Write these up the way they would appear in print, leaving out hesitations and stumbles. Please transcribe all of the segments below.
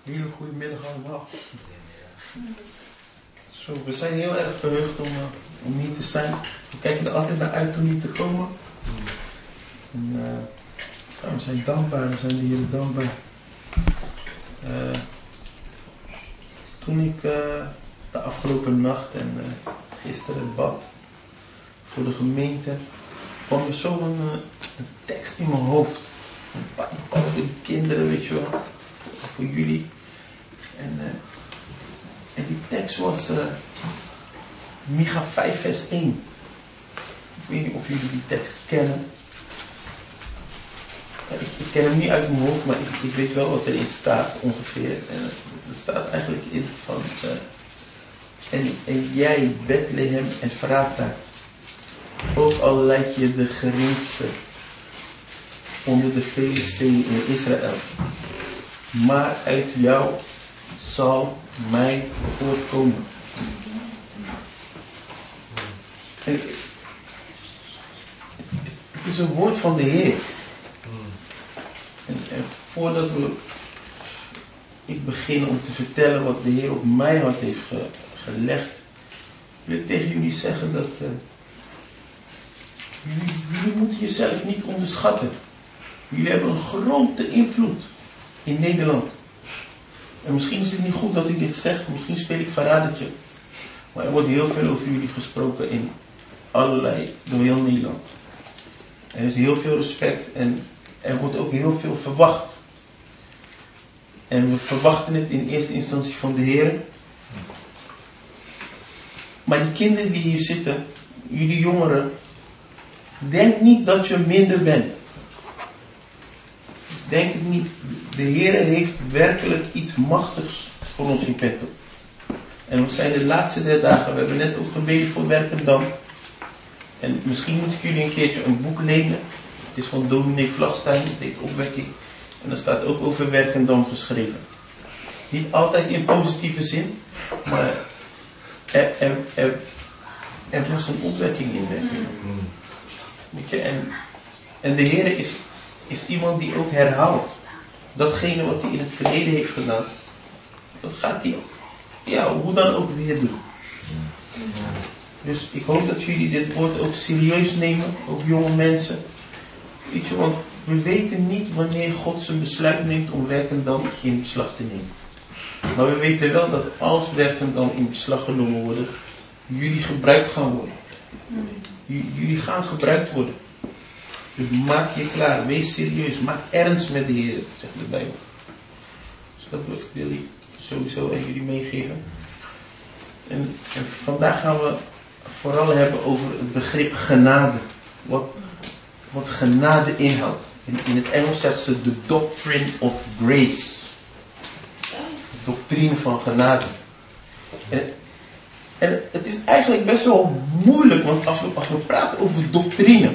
Hele goede middag allemaal. Zo, we zijn heel erg verheugd om hier te zijn. We kijken er altijd naar uit om hier te komen. En, we zijn dankbaar, we zijn de Heer dankbaar. Toen ik de afgelopen nacht en gisteren het bad voor de gemeente, kwam er zo een tekst in mijn hoofd. Voor de kinderen, weet je wel. Voor jullie. En die tekst was Micha 5 vers 1. Ik weet niet of jullie die tekst kennen. Ik ken hem niet uit mijn hoofd, maar ik weet wel wat erin staat ongeveer. En er staat eigenlijk in van... En jij, Bethlehem en Efrata, ook al leid je de geringste onder de Filistijnen in Israël, maar uit jou zal mij voortkomen. Het is een woord van de Heer. En voordat ik begin om te vertellen wat de Heer op mijn hart heeft gelegd, wil ik tegen jullie zeggen dat jullie moeten jezelf niet onderschatten. Jullie hebben een grote invloed in Nederland. En misschien is het niet goed dat ik dit zeg, misschien speel ik verradertje. Maar er wordt heel veel over jullie gesproken in allerlei, door heel Nederland. Er is heel veel respect en er wordt ook heel veel verwacht. En we verwachten het in eerste instantie van de Heer. Maar die kinderen die hier zitten, jullie jongeren, denk niet dat je minder bent. Denk het niet. De Heer heeft werkelijk iets machtigs voor ons in petto. En we zijn de laatste 3 dagen, we hebben net ook gebeden voor Werkendam. En misschien moeten jullie een keertje een boek lezen. Het is van dominee Vlastein, het heet Opwekking. En er staat ook over Werkendam geschreven. Niet altijd in positieve zin, maar er was een opwekking in Werkendam. Weet je, en de Heer is iemand die ook herhaalt. Datgene wat hij in het verleden heeft gedaan, dat gaat hij, hoe dan ook weer doen. Dus ik hoop dat jullie dit woord ook serieus nemen, ook jonge mensen. Weet je, want we weten niet wanneer God zijn besluit neemt om Werkendam in beslag te nemen. Maar we weten wel dat als Werkendam in beslag genomen wordt, jullie gebruikt gaan worden. Jullie gaan gebruikt worden. Dus maak je klaar, wees serieus, maak ernst met de Heer, zegt de Bijbel. Dus dat wil ik sowieso aan jullie meegeven. En vandaag gaan we vooral hebben over het begrip genade. Wat genade inhoudt. In het Engels zegt ze the doctrine of grace. De doctrine van genade. En het is eigenlijk best wel moeilijk, want als we praten over doctrine,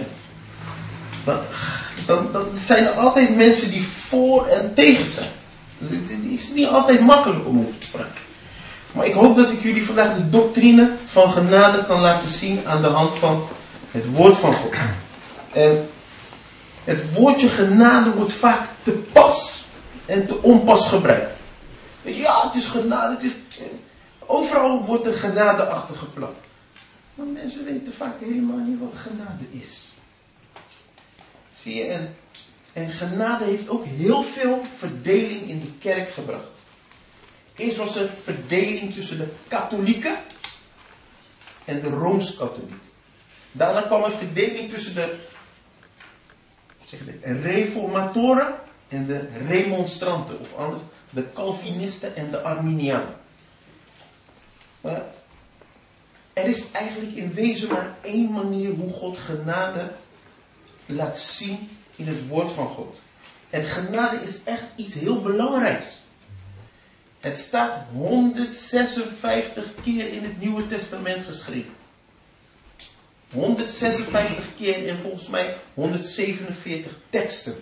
dan zijn er altijd mensen die voor en tegen zijn. Dus het is niet altijd makkelijk om over te praten. Maar ik hoop dat ik jullie vandaag de doctrine van genade kan laten zien aan de hand van het woord van God. En het woordje genade wordt vaak te pas en te onpas gebruikt. Weet je, het is genade. Overal wordt er genade achter geplakt. Maar mensen weten vaak helemaal niet wat genade is. Zie je, en genade heeft ook heel veel verdeling in de kerk gebracht. Eerst was er verdeling tussen de katholieken en de Rooms-katholieken. Daarna kwam er verdeling tussen de reformatoren en de remonstranten. Of anders, de Calvinisten en de Arminianen. Maar er is eigenlijk in wezen maar 1 manier hoe God genade laat zien in het woord van God. En genade is echt iets heel belangrijks. Het staat 156 keer in het Nieuwe Testament geschreven. 156 keer en volgens mij 147 teksten.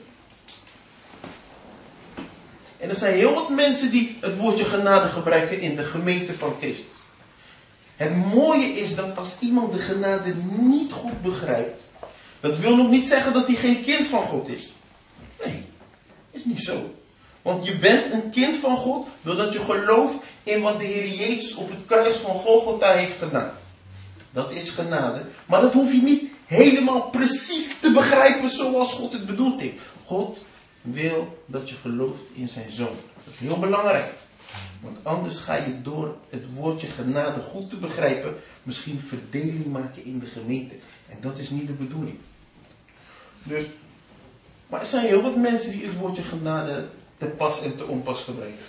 En er zijn heel wat mensen die het woordje genade gebruiken in de gemeente van Christus. Het mooie is dat als iemand de genade niet goed begrijpt, dat wil nog niet zeggen dat hij geen kind van God is. Nee, is niet zo. Want je bent een kind van God doordat je gelooft in wat de Heer Jezus op het kruis van Golgotha heeft gedaan. Dat is genade. Maar dat hoef je niet helemaal precies te begrijpen zoals God het bedoeld heeft. God wil dat je gelooft in zijn Zoon. Dat is heel belangrijk. Want anders ga je door het woordje genade goed te begrijpen misschien verdeling maken in de gemeente. En dat is niet de bedoeling. Dus, maar er zijn heel wat mensen die het woordje genade te pas en te onpas gebruiken.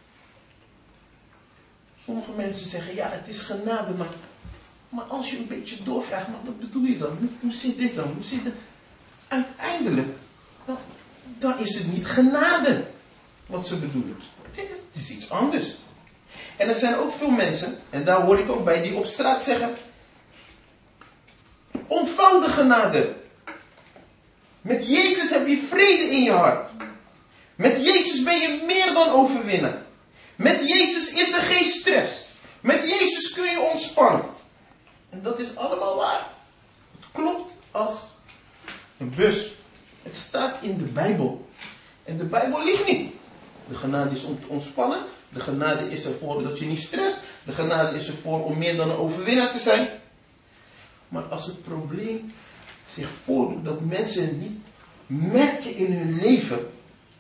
Sommige mensen zeggen, ja, het is genade, maar als je een beetje doorvraagt, maar wat bedoel je dan? Hoe zit dit dan? Hoe zit het? Uiteindelijk, dan is het niet genade wat ze bedoelen. Het is iets anders. En er zijn ook veel mensen, en daar hoor ik ook bij, die op straat zeggen, ontvang de genade. Met Jezus heb je vrede in je hart. Met Jezus ben je meer dan overwinnaar. Met Jezus is er geen stress. Met Jezus kun je ontspannen. En dat is allemaal waar. Het klopt als een bus. Het staat in de Bijbel. En de Bijbel liegt niet. De genade is om te ontspannen. De genade is ervoor dat je niet stresst. De genade is ervoor om meer dan een overwinnaar te zijn. Maar als het probleem zich voordoet dat mensen het niet merken in hun leven,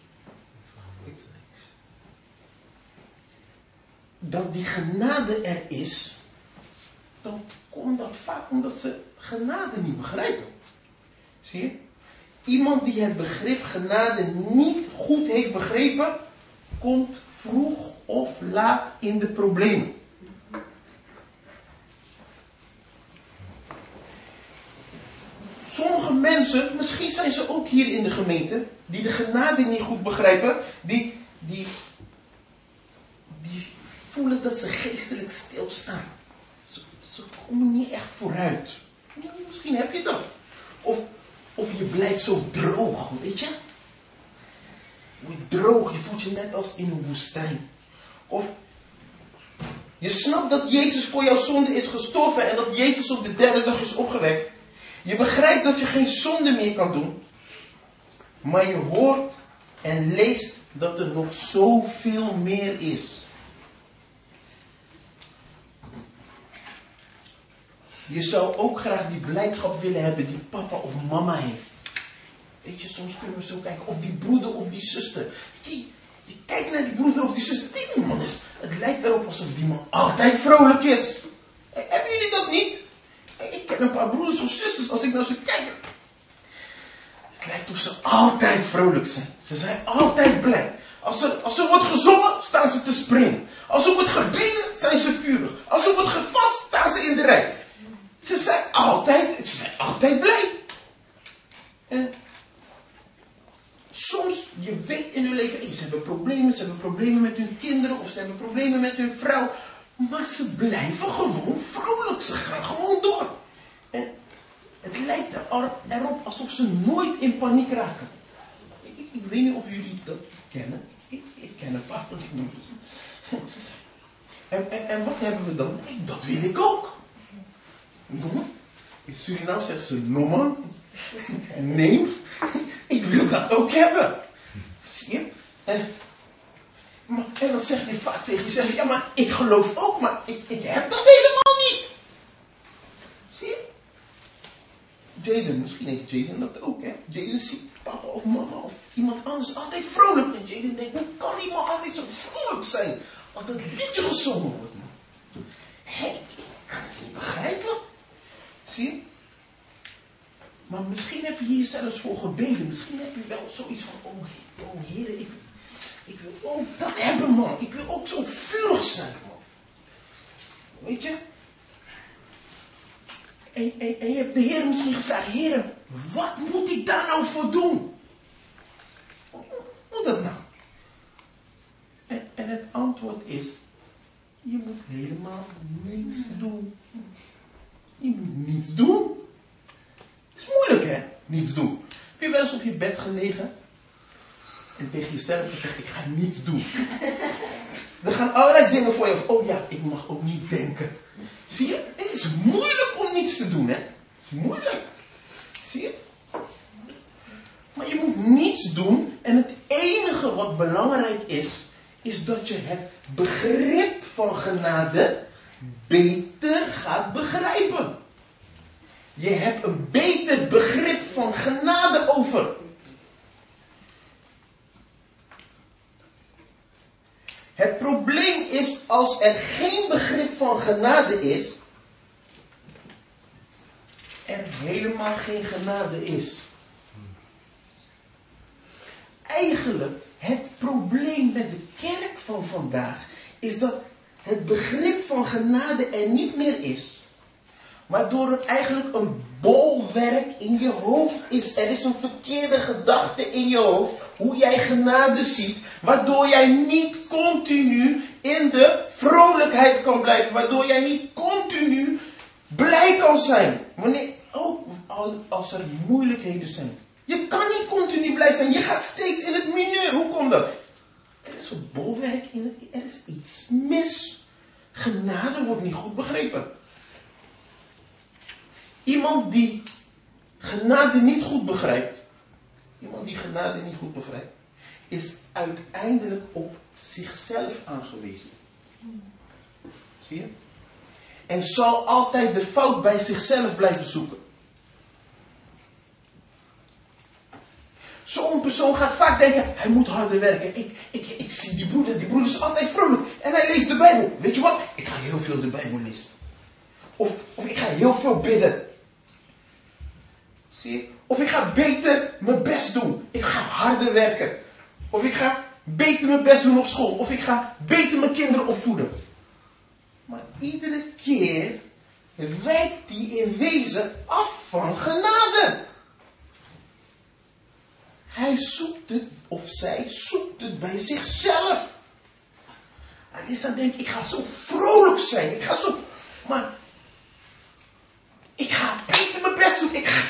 dat die genade er is, dan komt dat vaak omdat ze genade niet begrijpen. Zie je? Iemand die het begrip genade niet goed heeft begrepen, komt vroeg of laat in de problemen. Sommige mensen, misschien zijn ze ook hier in de gemeente, die de genade niet goed begrijpen, die voelen dat ze geestelijk stilstaan. Ze komen niet echt vooruit. Ja, misschien heb je dat. Of je blijft zo droog, weet je? Je wordt droog, je voelt je net als in een woestijn. Of je snapt dat Jezus voor jouw zonde is gestorven en dat Jezus op de derde dag is opgewekt. Je begrijpt dat je geen zonde meer kan doen. Maar je hoort en leest dat er nog zoveel meer is. Je zou ook graag die blijdschap willen hebben die papa of mama heeft. Weet je, soms kunnen we zo kijken. Of die broeder of die zuster. Je kijkt naar die broeder of die zuster. Die man het lijkt erop alsof die man altijd vrolijk is. Hebben jullie dat niet? Ik ken een paar broeders of zusters. Als ik naar ze kijk. Het lijkt of ze altijd vrolijk zijn. Ze zijn altijd blij. Als er wordt gezongen, staan ze te springen. Als er wordt gebeden, zijn ze vurig. Als er wordt gevast, staan ze in de rij. Ze zijn altijd blij. En soms, je weet in hun leven, ze hebben problemen met hun kinderen, of ze hebben problemen met hun vrouw. Maar ze blijven gewoon vrolijk, ze gaan gewoon door. En het lijkt erop alsof ze nooit in paniek raken. Ik weet niet of jullie dat kennen. Ik ken een paar van die moeders. En wat hebben we dan? Dat wil ik ook. In Suriname zeggen ze, no man. Nee, ik wil dat ook hebben. Zie je? En dan zeg je vaak tegen jezelf, ja maar ik geloof ook, maar ik heb dat helemaal niet. Zie je? Jaden, misschien heeft Jaden dat ook, hè. Jaden ziet papa of mama of iemand anders altijd vrolijk. En Jaden denkt, hoe kan iemand altijd zo vrolijk zijn als dat liedje gezongen wordt? Hé, ik kan het niet begrijpen. Zie je? Maar misschien heb je hier zelfs voor gebeden. Misschien heb je wel zoiets van, oh Heer, ik wil ook dat hebben, man. Ik wil ook zo vurig zijn, man. Weet je? En je hebt de Heer misschien gevraagd, Heer, wat moet ik daar nou voor doen? Hoe dat nou? En het antwoord is, je moet helemaal niets doen. Je moet niets doen. Het is moeilijk, hè? Niets doen. Heb je wel eens op je bed gelegen en tegen jezelf gezegd, ik ga niets doen. Er gaan allerlei dingen voor je. Oh ja, ik mag ook niet denken. Zie je? Het is moeilijk om niets te doen, hè? Het is moeilijk. Zie je? Maar je moet niets doen en het enige wat belangrijk is dat je het begrip van genade beter gaat begrijpen. Je hebt een beter begrip van genade over. Het probleem is, als er geen begrip van genade is, er helemaal geen genade is. Eigenlijk, het probleem met de kerk van vandaag is dat het begrip van genade er niet meer is. Waardoor het eigenlijk een bolwerk in je hoofd is. Er is een verkeerde gedachte in je hoofd. Hoe jij genade ziet. Waardoor jij niet continu in de vrolijkheid kan blijven. Waardoor jij niet continu blij kan zijn. Wanneer, ook als er moeilijkheden zijn. Je kan niet continu blij zijn. Je gaat steeds in het mineur. Hoe komt dat? Er is een bolwerk in het. Er is iets mis. Genade wordt niet goed begrepen. Iemand die genade niet goed begrijpt, is uiteindelijk op zichzelf aangewezen. Zie je? En zal altijd de fout bij zichzelf blijven zoeken. Zo'n persoon gaat vaak denken, hij moet harder werken. Ik zie die broeder is altijd vrolijk. En hij leest de Bijbel. Weet je wat? Ik ga heel veel de Bijbel lezen. Of ik ga heel veel bidden. Zie je? Of ik ga beter mijn best doen. Ik ga harder werken. Of ik ga beter mijn best doen op school. Of ik ga beter mijn kinderen opvoeden. Maar iedere keer wijkt die in wezen af van genade. Hij zoekt het, of zij zoekt het bij zichzelf. Hij is dan denk ik ga zo vrolijk zijn. Maar ik ga beter mijn best doen. Ik ga.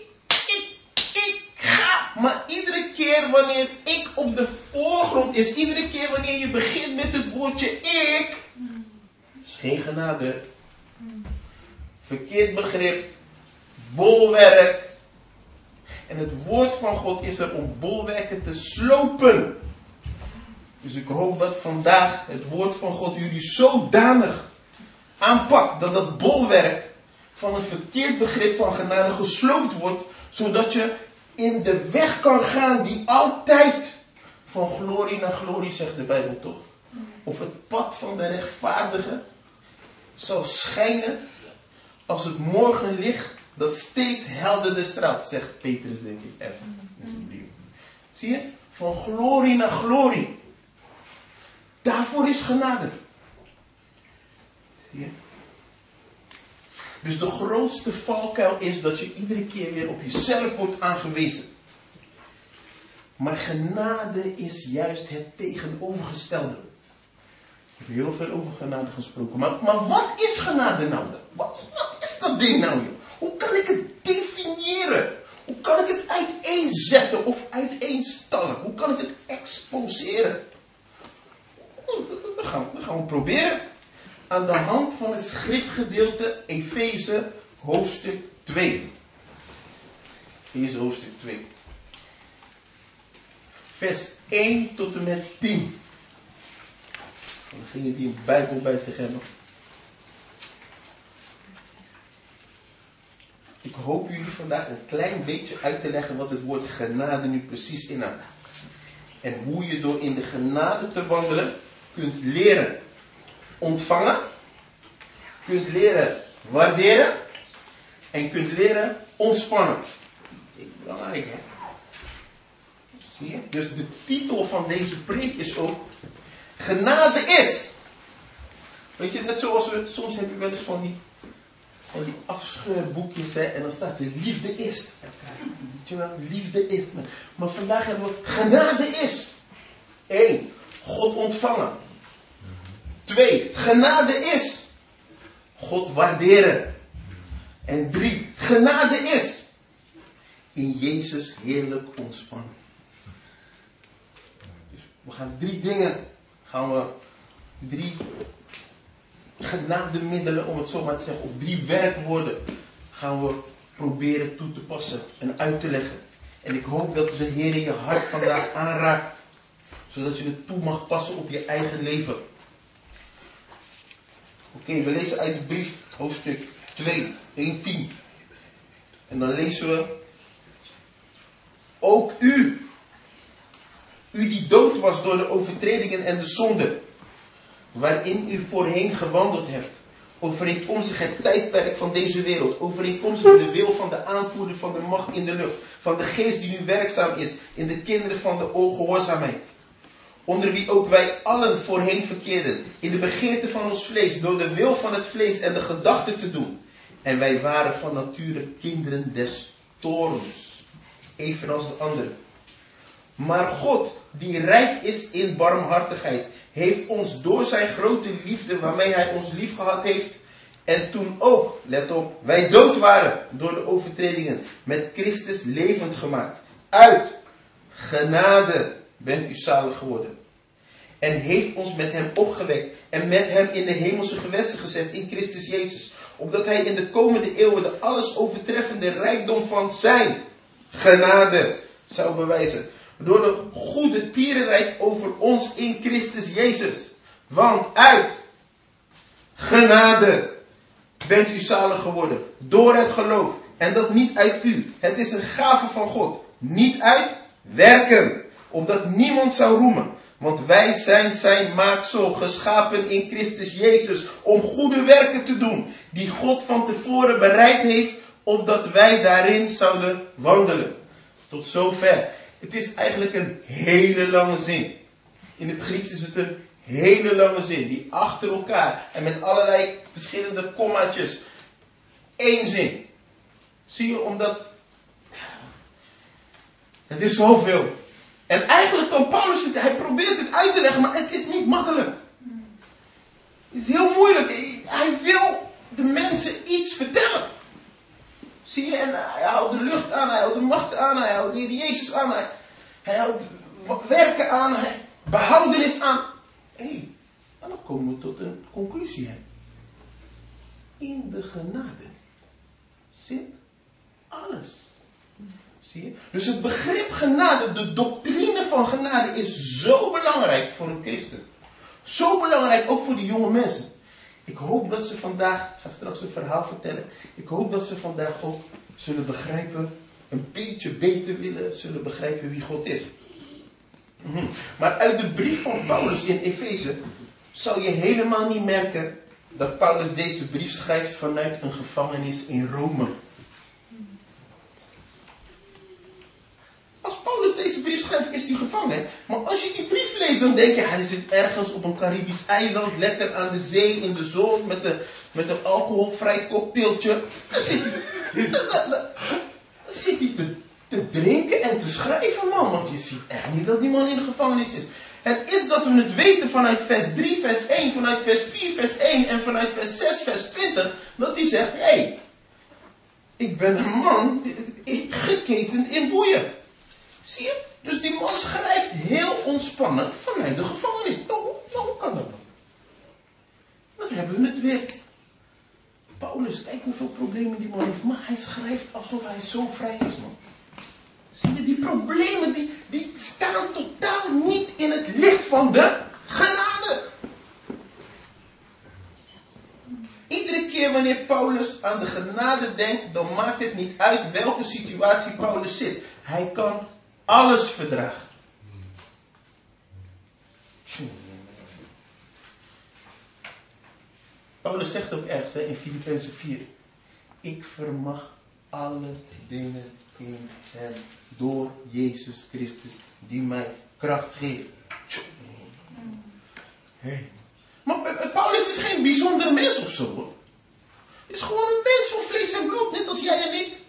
Maar iedere keer wanneer ik op de voorgrond is, iedere keer wanneer je begint met het woordje ik, is geen genade. Verkeerd begrip, bolwerk. En het woord van God is er om bolwerken te slopen. Dus ik hoop dat vandaag het woord van God jullie zodanig aanpakt dat dat bolwerk van een verkeerd begrip van genade gesloopt wordt, zodat je in de weg kan gaan die altijd van glorie naar glorie, zegt de Bijbel toch. Of het pad van de rechtvaardige zal schijnen als het morgenlicht dat steeds helderder straalt, zegt Petrus denk ik ergens in zijn brief. Zie je? Van glorie naar glorie. Daarvoor is genade. Zie je? Dus de grootste valkuil is dat je iedere keer weer op jezelf wordt aangewezen. Maar genade is juist het tegenovergestelde. Ik heb heel veel over genade gesproken. Maar wat is genade nou? Wat is dat ding nou? Joh? Hoe kan ik het definiëren? Hoe kan ik het uiteenzetten of uiteenstallen? Hoe kan ik het exposeren? Dat gaan we proberen. Aan de hand van het schriftgedeelte Efeze hoofdstuk 2. Efeze hoofdstuk 2. Vers 1 tot en met 10. Voor degenen die een Bijbel bij zich hebben. Ik hoop jullie vandaag een klein beetje uit te leggen wat het woord genade nu precies inhoudt. En hoe je door in de genade te wandelen kunt leren ontvangen, kunt leren waarderen en kunt leren ontspannen. Dat is belangrijk, hè? Zie je? Dus de titel van deze preek is ook genade is. Weet je, net zoals we, soms heb je wel eens van die afscheurboekjes, hè, en dan staat de liefde is. Weet je wel, liefde is. Maar vandaag hebben we genade is. 1. God ontvangen. 2. Genade is. God waarderen. En 3. Genade is. In Jezus heerlijk ontspannen. Dus we gaan 3 dingen. Drie genademiddelen, om het zo maar te zeggen. Of 3 werkwoorden gaan we proberen toe te passen en uit te leggen. En ik hoop dat de Heer je hart vandaag aanraakt. Zodat je het toe mag passen op je eigen leven. Oké, we lezen uit de brief, hoofdstuk 2, 1:10. En dan lezen we. Ook u die dood was door de overtredingen en de zonden, waarin u voorheen gewandeld hebt, overeenkomstig het tijdperk van deze wereld, overeenkomstig de wil van de aanvoerder van de macht in de lucht, van de geest die nu werkzaam is in de kinderen van de ongehoorzaamheid, onder wie ook wij allen voorheen verkeerden, in de begeerte van ons vlees, door de wil van het vlees en de gedachten te doen. En wij waren van nature kinderen des toorns, evenals de anderen. Maar God, die rijk is in barmhartigheid, heeft ons door zijn grote liefde, waarmee hij ons lief gehad heeft, en toen ook, let op, wij dood waren door de overtredingen, met Christus levend gemaakt. Uit genade bent u zalig geworden. En heeft ons met hem opgewekt en met hem in de hemelse gewesten gezet in Christus Jezus. Opdat hij in de komende eeuwen de alles overtreffende rijkdom van zijn genade zou bewijzen. Door de goede tierenrijk over ons in Christus Jezus. Want uit genade bent u zalig geworden. Door het geloof. En dat niet uit u. Het is een gave van God. Niet uit werken. Opdat niemand zou roemen. Want wij zijn zijn maaksel, geschapen in Christus Jezus. Om goede werken te doen. Die God van tevoren bereid heeft. Opdat wij daarin zouden wandelen. Tot zover. Het is eigenlijk een hele lange zin. In het Grieks is het een hele lange zin. Die achter elkaar. En met allerlei verschillende kommaatjes. Eén zin. Zie je, omdat. Het is zoveel. En eigenlijk kan Paulus het. Hij probeert het uit te leggen. Maar het is niet makkelijk. Het is heel moeilijk. Hij wil de mensen iets vertellen. Zie je, en hij houdt de lucht aan, hij houdt de macht aan, hij houdt de Heer Jezus aan, hij houdt werken aan, hij behoudenis aan. En dan komen we tot een conclusie. In de genade zit alles. Zie je? Dus het begrip genade, de doctrine van genade is zo belangrijk voor een christen. Zo belangrijk ook voor de jonge mensen. Ik hoop dat ze vandaag, ik ga straks een verhaal vertellen. Ik hoop dat ze vandaag ook zullen begrijpen, een beetje beter zullen begrijpen wie God is. Maar uit de brief van Paulus in Efeze zou je helemaal niet merken dat Paulus deze brief schrijft vanuit een gevangenis in Rome. Als Paulus deze brief schrijft, is hij gevangen. Maar als je die brief leest, dan denk je, hij zit ergens op een Caribisch eiland, lekker aan de zee, in de zon, met een alcoholvrij cocktailtje. Dan zit hij te drinken en te schrijven, man. Want je ziet echt niet dat die man in de gevangenis is. Het is dat we het weten vanuit vers 3, vers 1, vanuit vers 4, vers 1 en vanuit vers 6, vers 20. Dat hij zegt, hé, ik ben een man geketend in boeien. Zie je? Dus die man schrijft heel ontspannen vanuit de gevangenis. Nou, hoe kan dat dan? Dan hebben we het weer. Paulus, kijk hoeveel problemen die man heeft. Maar hij schrijft alsof hij zo vrij is, man. Zie je, die problemen die staan totaal niet in het licht van de genade. Iedere keer wanneer Paulus aan de genade denkt, dan maakt het niet uit welke situatie Paulus zit. Hij kan alles verdragen. Paulus zegt ook ergens in Filippenzen 4. Ik vermag alle dingen in hem door Jezus Christus die mij kracht geeft. Hey. Maar Paulus is geen bijzondere mens of zo, hoor. Hij is gewoon een mens van vlees en bloed, net als jij en ik.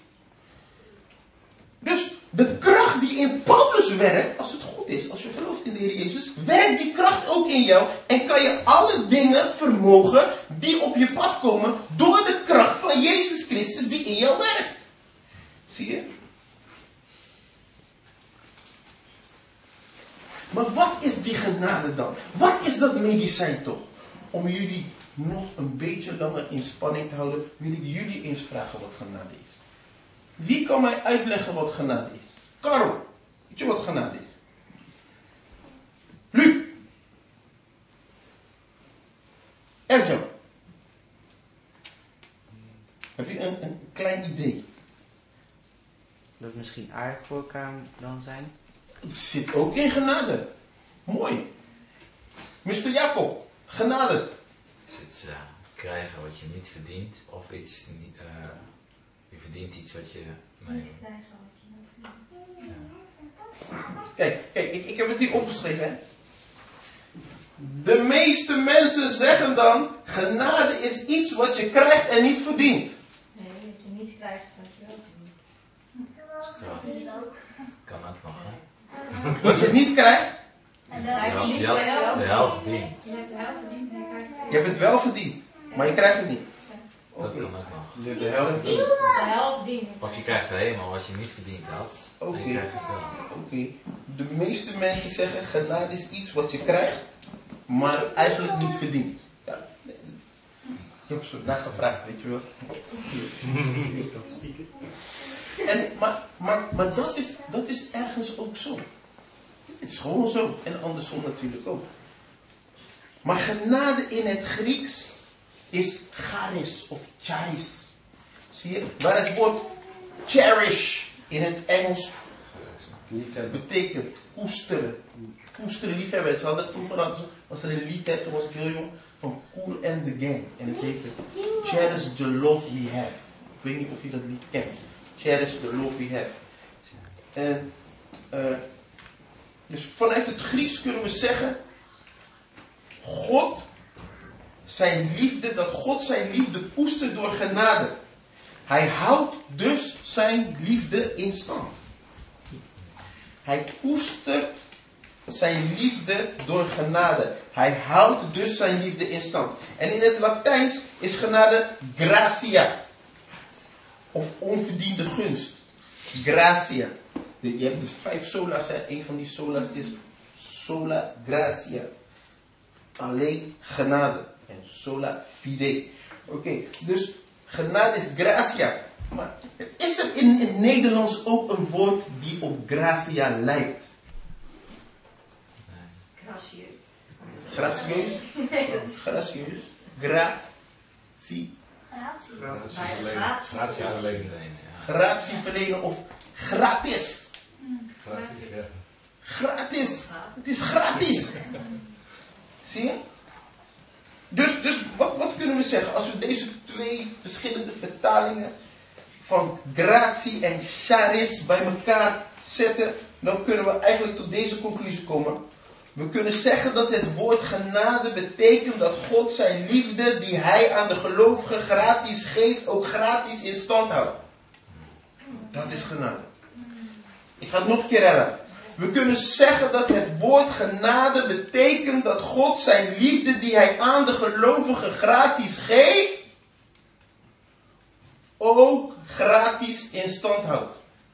Dus de kracht die in Paulus werkt, als het goed is, als je gelooft in de Heer Jezus, werkt die kracht ook in jou en kan je alle dingen vermogen die op je pad komen door de kracht van Jezus Christus die in jou werkt. Zie je? Maar wat is die genade dan? Wat is dat medicijn toch? Om jullie nog een beetje langer in spanning te houden, wil ik jullie eens vragen wat genade is. Wie kan mij uitleggen wat genade is? Karel, weet je wat genade is? Luc. Erjan. Heb je een klein idee? Dat het misschien aardig voor elkaar dan zijn? Het zit ook in genade. Mooi. Mr. Jacob, genade. Het is krijgen wat je niet verdient, of iets, je verdient iets wat je... Nee. Kijk, ik heb het hier opgeschreven, hè. De meeste mensen zeggen dan, genade is iets wat je krijgt en niet verdient. Nee, dat je niet krijgt wat je wel verdient. Straf. Kan ook nog, hè. Wat je niet krijgt, En Je had de helft verdient. Je hebt de helft verdiend en je krijgt het je hebt het wel verdiend, maar je krijgt het niet. Dat Oké. kan ook nog. Je hebt de helft verdiend. de helft verdiend. Of je krijgt helemaal wat je niet verdiend had. Oké. En je krijgt het wel. Oké. De meeste mensen zeggen, genade is iets wat je krijgt, maar eigenlijk niet verdient. Ja. Ik heb zo naar gevraagd, weet je wel. Maar dat is ergens ook zo. Het is gewoon zo. En andersom natuurlijk ook. Maar genade in het Grieks is charis of charis. Zie je? Waar het woord cherish in het Engels betekent koesteren. Koesteren, liefhebben. Ze hadden vroeger, als er een lied hebt, toen was ik heel jong, van Kool and the Gang. En het heette Cherish the Love We Have. Ik weet niet of je dat lied kent. Cherish the Love We Have. En, dus vanuit het Grieks kunnen we zeggen, dat God zijn liefde koestert door genade. Hij houdt dus zijn liefde in stand. Hij koestert zijn liefde door genade. Hij houdt dus zijn liefde in stand. En in het Latijns is genade gratia. Of onverdiende gunst. Gratia. Je hebt dus 5 solas. Een van die solas is sola gratia. Alleen genade. En sola fide. Oké, dus genade is gratia. Maar is er in het Nederlands ook een woord die op gratia lijkt? Gracieus. Gracieus? Nee, dat is Gracieus. Gratie. gratie. Gratie verlenen of gratis. Gratis. Het is gratis. Zie je? Dus wat kunnen we zeggen? Als we deze 2 verschillende vertalingen van gratie en charis bij elkaar zetten, dan kunnen we eigenlijk tot deze conclusie komen. We kunnen zeggen dat het woord genade betekent dat God zijn liefde die hij aan de gelovigen gratis geeft, ook gratis in stand houdt. Dat is genade. Ik ga het nog een keer herhalen. We kunnen zeggen dat het woord genade betekent dat God zijn liefde die hij aan de gelovigen gratis geeft, ook gratis in stand houdt.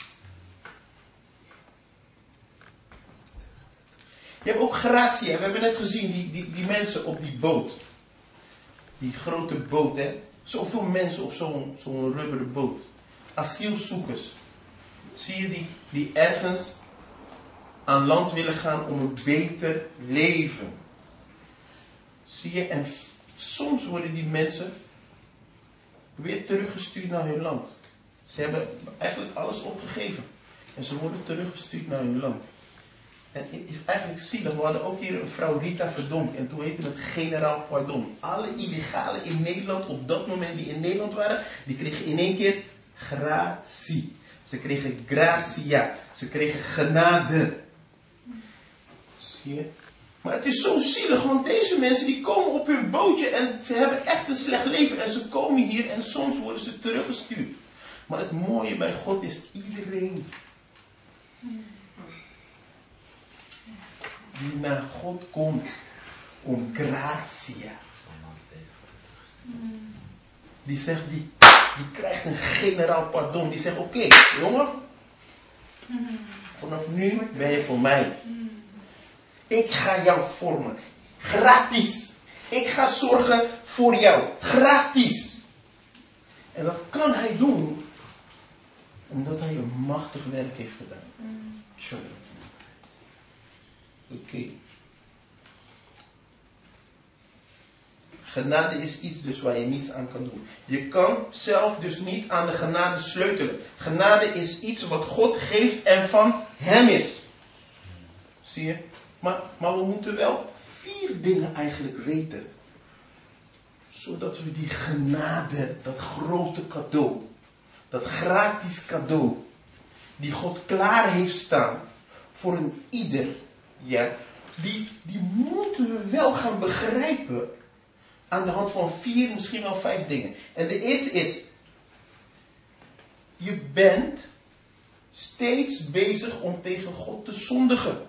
Je hebt ook gratie. We hebben net gezien die mensen op die boot. Die grote boot. Hè? Zoveel mensen op zo'n rubberen boot. Asielzoekers. Zie je die ergens aan land willen gaan om een beter leven. Zie je? En soms worden die mensen weer teruggestuurd naar hun land. Ze hebben eigenlijk alles opgegeven. En ze worden teruggestuurd naar hun land. En het is eigenlijk zielig. We hadden ook hier een vrouw Rita Verdonk. En toen heette het generaal pardon. Alle illegalen in Nederland op dat moment die in Nederland waren, die kregen in één keer gratie. Ze kregen gratia. Ze kregen genade. Zie je? Maar het is zo zielig, want deze mensen die komen op hun bootje en ze hebben echt een slecht leven. En ze komen hier en soms worden ze teruggestuurd. Maar het mooie bij God is iedereen die naar God komt om gratia. Die zegt, die krijgt een generaal pardon. Die zegt, oké, jongen, vanaf nu ben je voor mij. Ik ga jou vormen. Gratis. Ik ga zorgen voor jou. Gratis. En dat kan hij doen Omdat hij een machtig werk heeft gedaan. Sorry. Oké. Genade is iets dus waar je niets aan kan doen. Je kan zelf dus niet aan de genade sleutelen. Genade is iets wat God geeft en van hem is. Zie je? Maar we moeten wel 4 dingen eigenlijk weten. Zodat we die genade, dat grote cadeau, dat gratis cadeau, die God klaar heeft staan voor een ieder, ja, die moeten we wel gaan begrijpen aan de hand van 4, misschien wel 5 dingen. En de eerste is, je bent steeds bezig om tegen God te zondigen.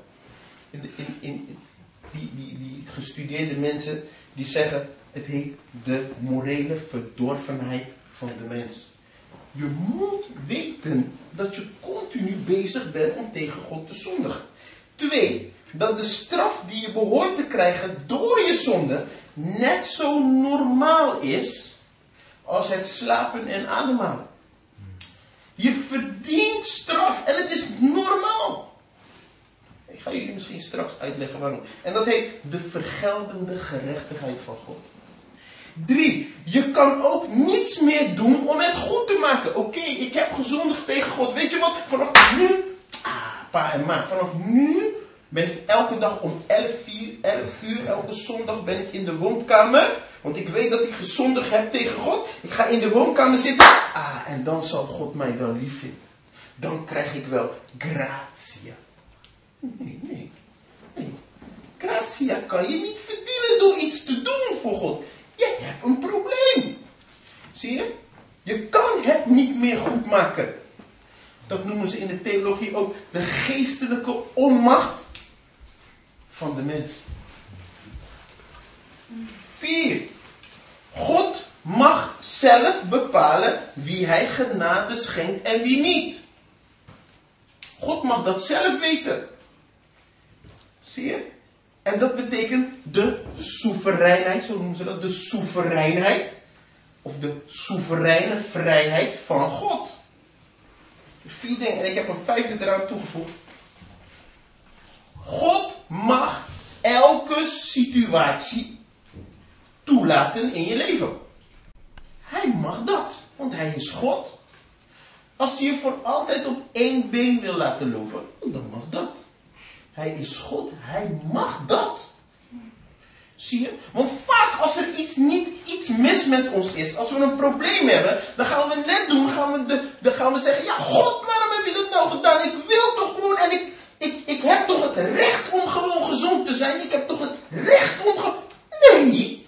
Die gestudeerde mensen, die zeggen, het heet de morele verdorvenheid van de mens. Je moet weten dat je continu bezig bent om tegen God te zondigen. 2, dat de straf die je behoort te krijgen door je zonde net zo normaal is als het slapen en ademhalen. Je verdient straf en het is normaal. Ik ga jullie misschien straks uitleggen waarom. En dat heet de vergeldende gerechtigheid van God. 3. Je kan ook niets meer doen om het goed te maken. Oké, ik heb gezondigd tegen God. Weet je wat? Vanaf nu, pa en ma, vanaf nu ben ik elke dag om 11 uur, elke zondag ben ik in de woonkamer. Want ik weet dat ik gezondigd heb tegen God. Ik ga in de woonkamer zitten. En dan zal God mij wel lief vinden. Dan krijg ik wel gratia. Nee. Gratia kan je niet verdienen door iets te doen voor God. Je hebt een probleem. Zie je? Je kan het niet meer goed maken. Dat noemen ze in de theologie ook de geestelijke onmacht van de mens. 4. God mag zelf bepalen wie hij genade schenkt en wie niet. God mag dat zelf weten. Zie je? En dat betekent de soevereinheid, zo noemen ze dat, de soevereinheid. Of de soevereine vrijheid van God. 4 dingen. En ik heb een 5e eraan toegevoegd. God mag elke situatie toelaten in je leven. Hij mag dat, want hij is God. Als hij je voor altijd op 1 been wil laten lopen, dan mag dat. Hij is God, hij mag dat. Zie je? Want vaak als er iets mis met ons is, als we een probleem hebben, dan gaan we net doen, dan gaan we zeggen, ja God, waarom heb je dat nou gedaan? Ik wil toch gewoon en ik heb toch het recht om gewoon gezond te zijn? Ik heb toch het recht om Nee!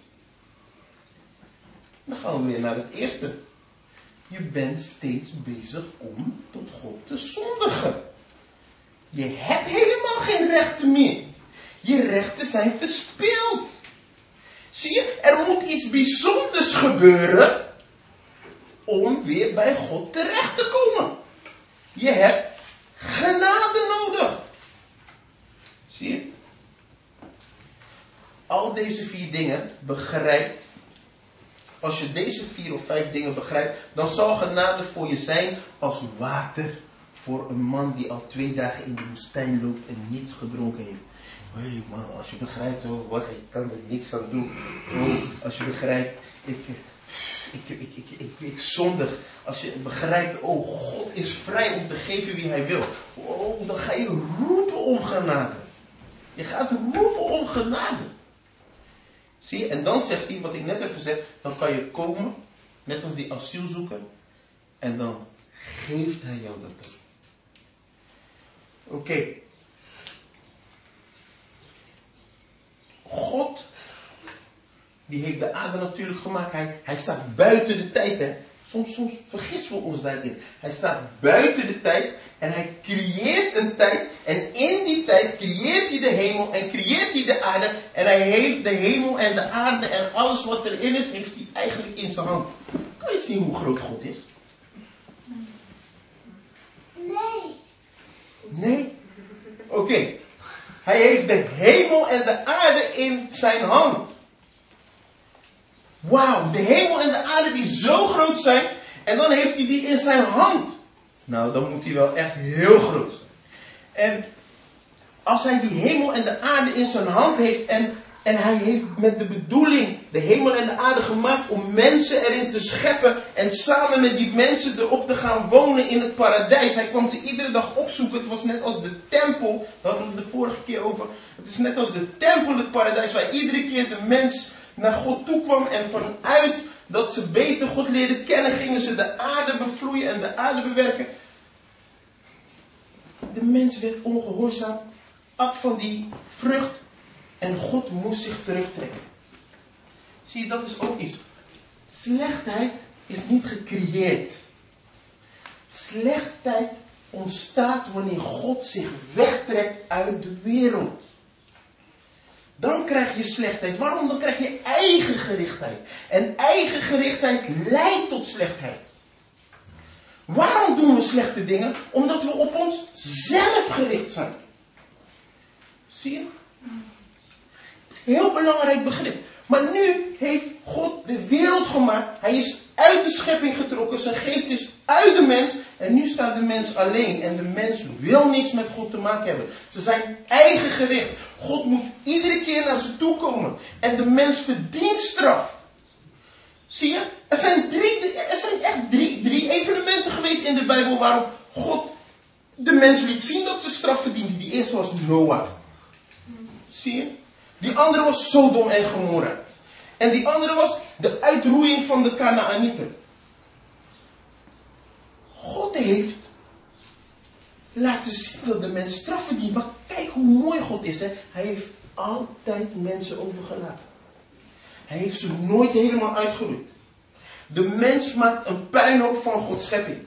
Dan gaan we weer naar het eerste. Je bent steeds bezig om tot God te zondigen. Je hebt helemaal geen rechten meer. Je rechten zijn verspeeld. Zie je, er moet iets bijzonders gebeuren om weer bij God terecht te komen. Je hebt genade nodig. Zie je? Al deze 4 dingen begrijpt. Als je deze 4 of 5 dingen begrijpt, dan zal genade voor je zijn als water voor een man die al 2 dagen in de woestijn loopt en niets gedronken heeft. Hé man, als je begrijpt, wacht, ik kan er niks aan doen. Als je begrijpt, ik zondig. Als je begrijpt, God is vrij om te geven wie hij wil. Dan ga je roepen om genade. Je gaat roepen om genade. Zie je, en dan zegt hij, wat ik net heb gezegd, dan kan je komen, net als die asielzoeker, en dan geeft hij jou dat ook. Oké. God, die heeft de aarde natuurlijk gemaakt. Hij staat buiten de tijd. Hè. Soms vergissen we ons daarin. Hij staat buiten de tijd en hij creëert een tijd. En in die tijd creëert hij de hemel en creëert hij de aarde. En hij heeft de hemel en de aarde en alles wat erin is, heeft hij eigenlijk in zijn hand. Kan je zien hoe groot God is? Nee? Oké. Hij heeft de hemel en de aarde in zijn hand. Wauw, de hemel en de aarde die zo groot zijn. En dan heeft hij die in zijn hand. Nou, dan moet hij wel echt heel groot zijn. En als hij die hemel en de aarde in zijn hand heeft en hij heeft met de bedoeling de hemel en de aarde gemaakt om mensen erin te scheppen en samen met die mensen erop te gaan wonen in het paradijs. Hij kwam ze iedere dag opzoeken. Het was net als de tempel, daar hadden we het de vorige keer over. Het is net als de tempel, het paradijs, waar iedere keer de mens naar God toe kwam en vanuit dat ze beter God leerden kennen, gingen ze de aarde bevloeien en de aarde bewerken. De mens werd ongehoorzaam, at van die vrucht en God moest zich terugtrekken. Zie je, dat is ook iets. Slechtheid is niet gecreëerd. Slechtheid ontstaat wanneer God zich wegtrekt uit de wereld. Dan krijg je slechtheid. Waarom? Dan krijg je eigen gerichtheid. En eigen gerichtheid leidt tot slechtheid. Waarom doen we slechte dingen? Omdat we op onszelf gericht zijn. Zie je? Het is een heel belangrijk begrip. Maar nu heeft God de wereld gemaakt. Hij is uit de schepping getrokken. Zijn geest is uit de mens. En nu staat de mens alleen. En de mens wil niks met God te maken hebben. Ze zijn eigen gericht. God moet iedere keer naar ze toe komen. En de mens verdient straf. Zie je? Er zijn echt drie evenementen geweest in de Bijbel waarom God de mens liet zien dat ze straf verdienden. Die eerste was Noach. Zie je? Die andere was Sodom en Gomorra. En die andere was de uitroeiing van de Kanaanieten. God heeft laten zien dat de mens straf verdient. Maar kijk hoe mooi God is. Hè? Hij heeft altijd mensen overgelaten. Hij heeft ze nooit helemaal uitgeroeid. De mens maakt een puinhoop van Gods schepping.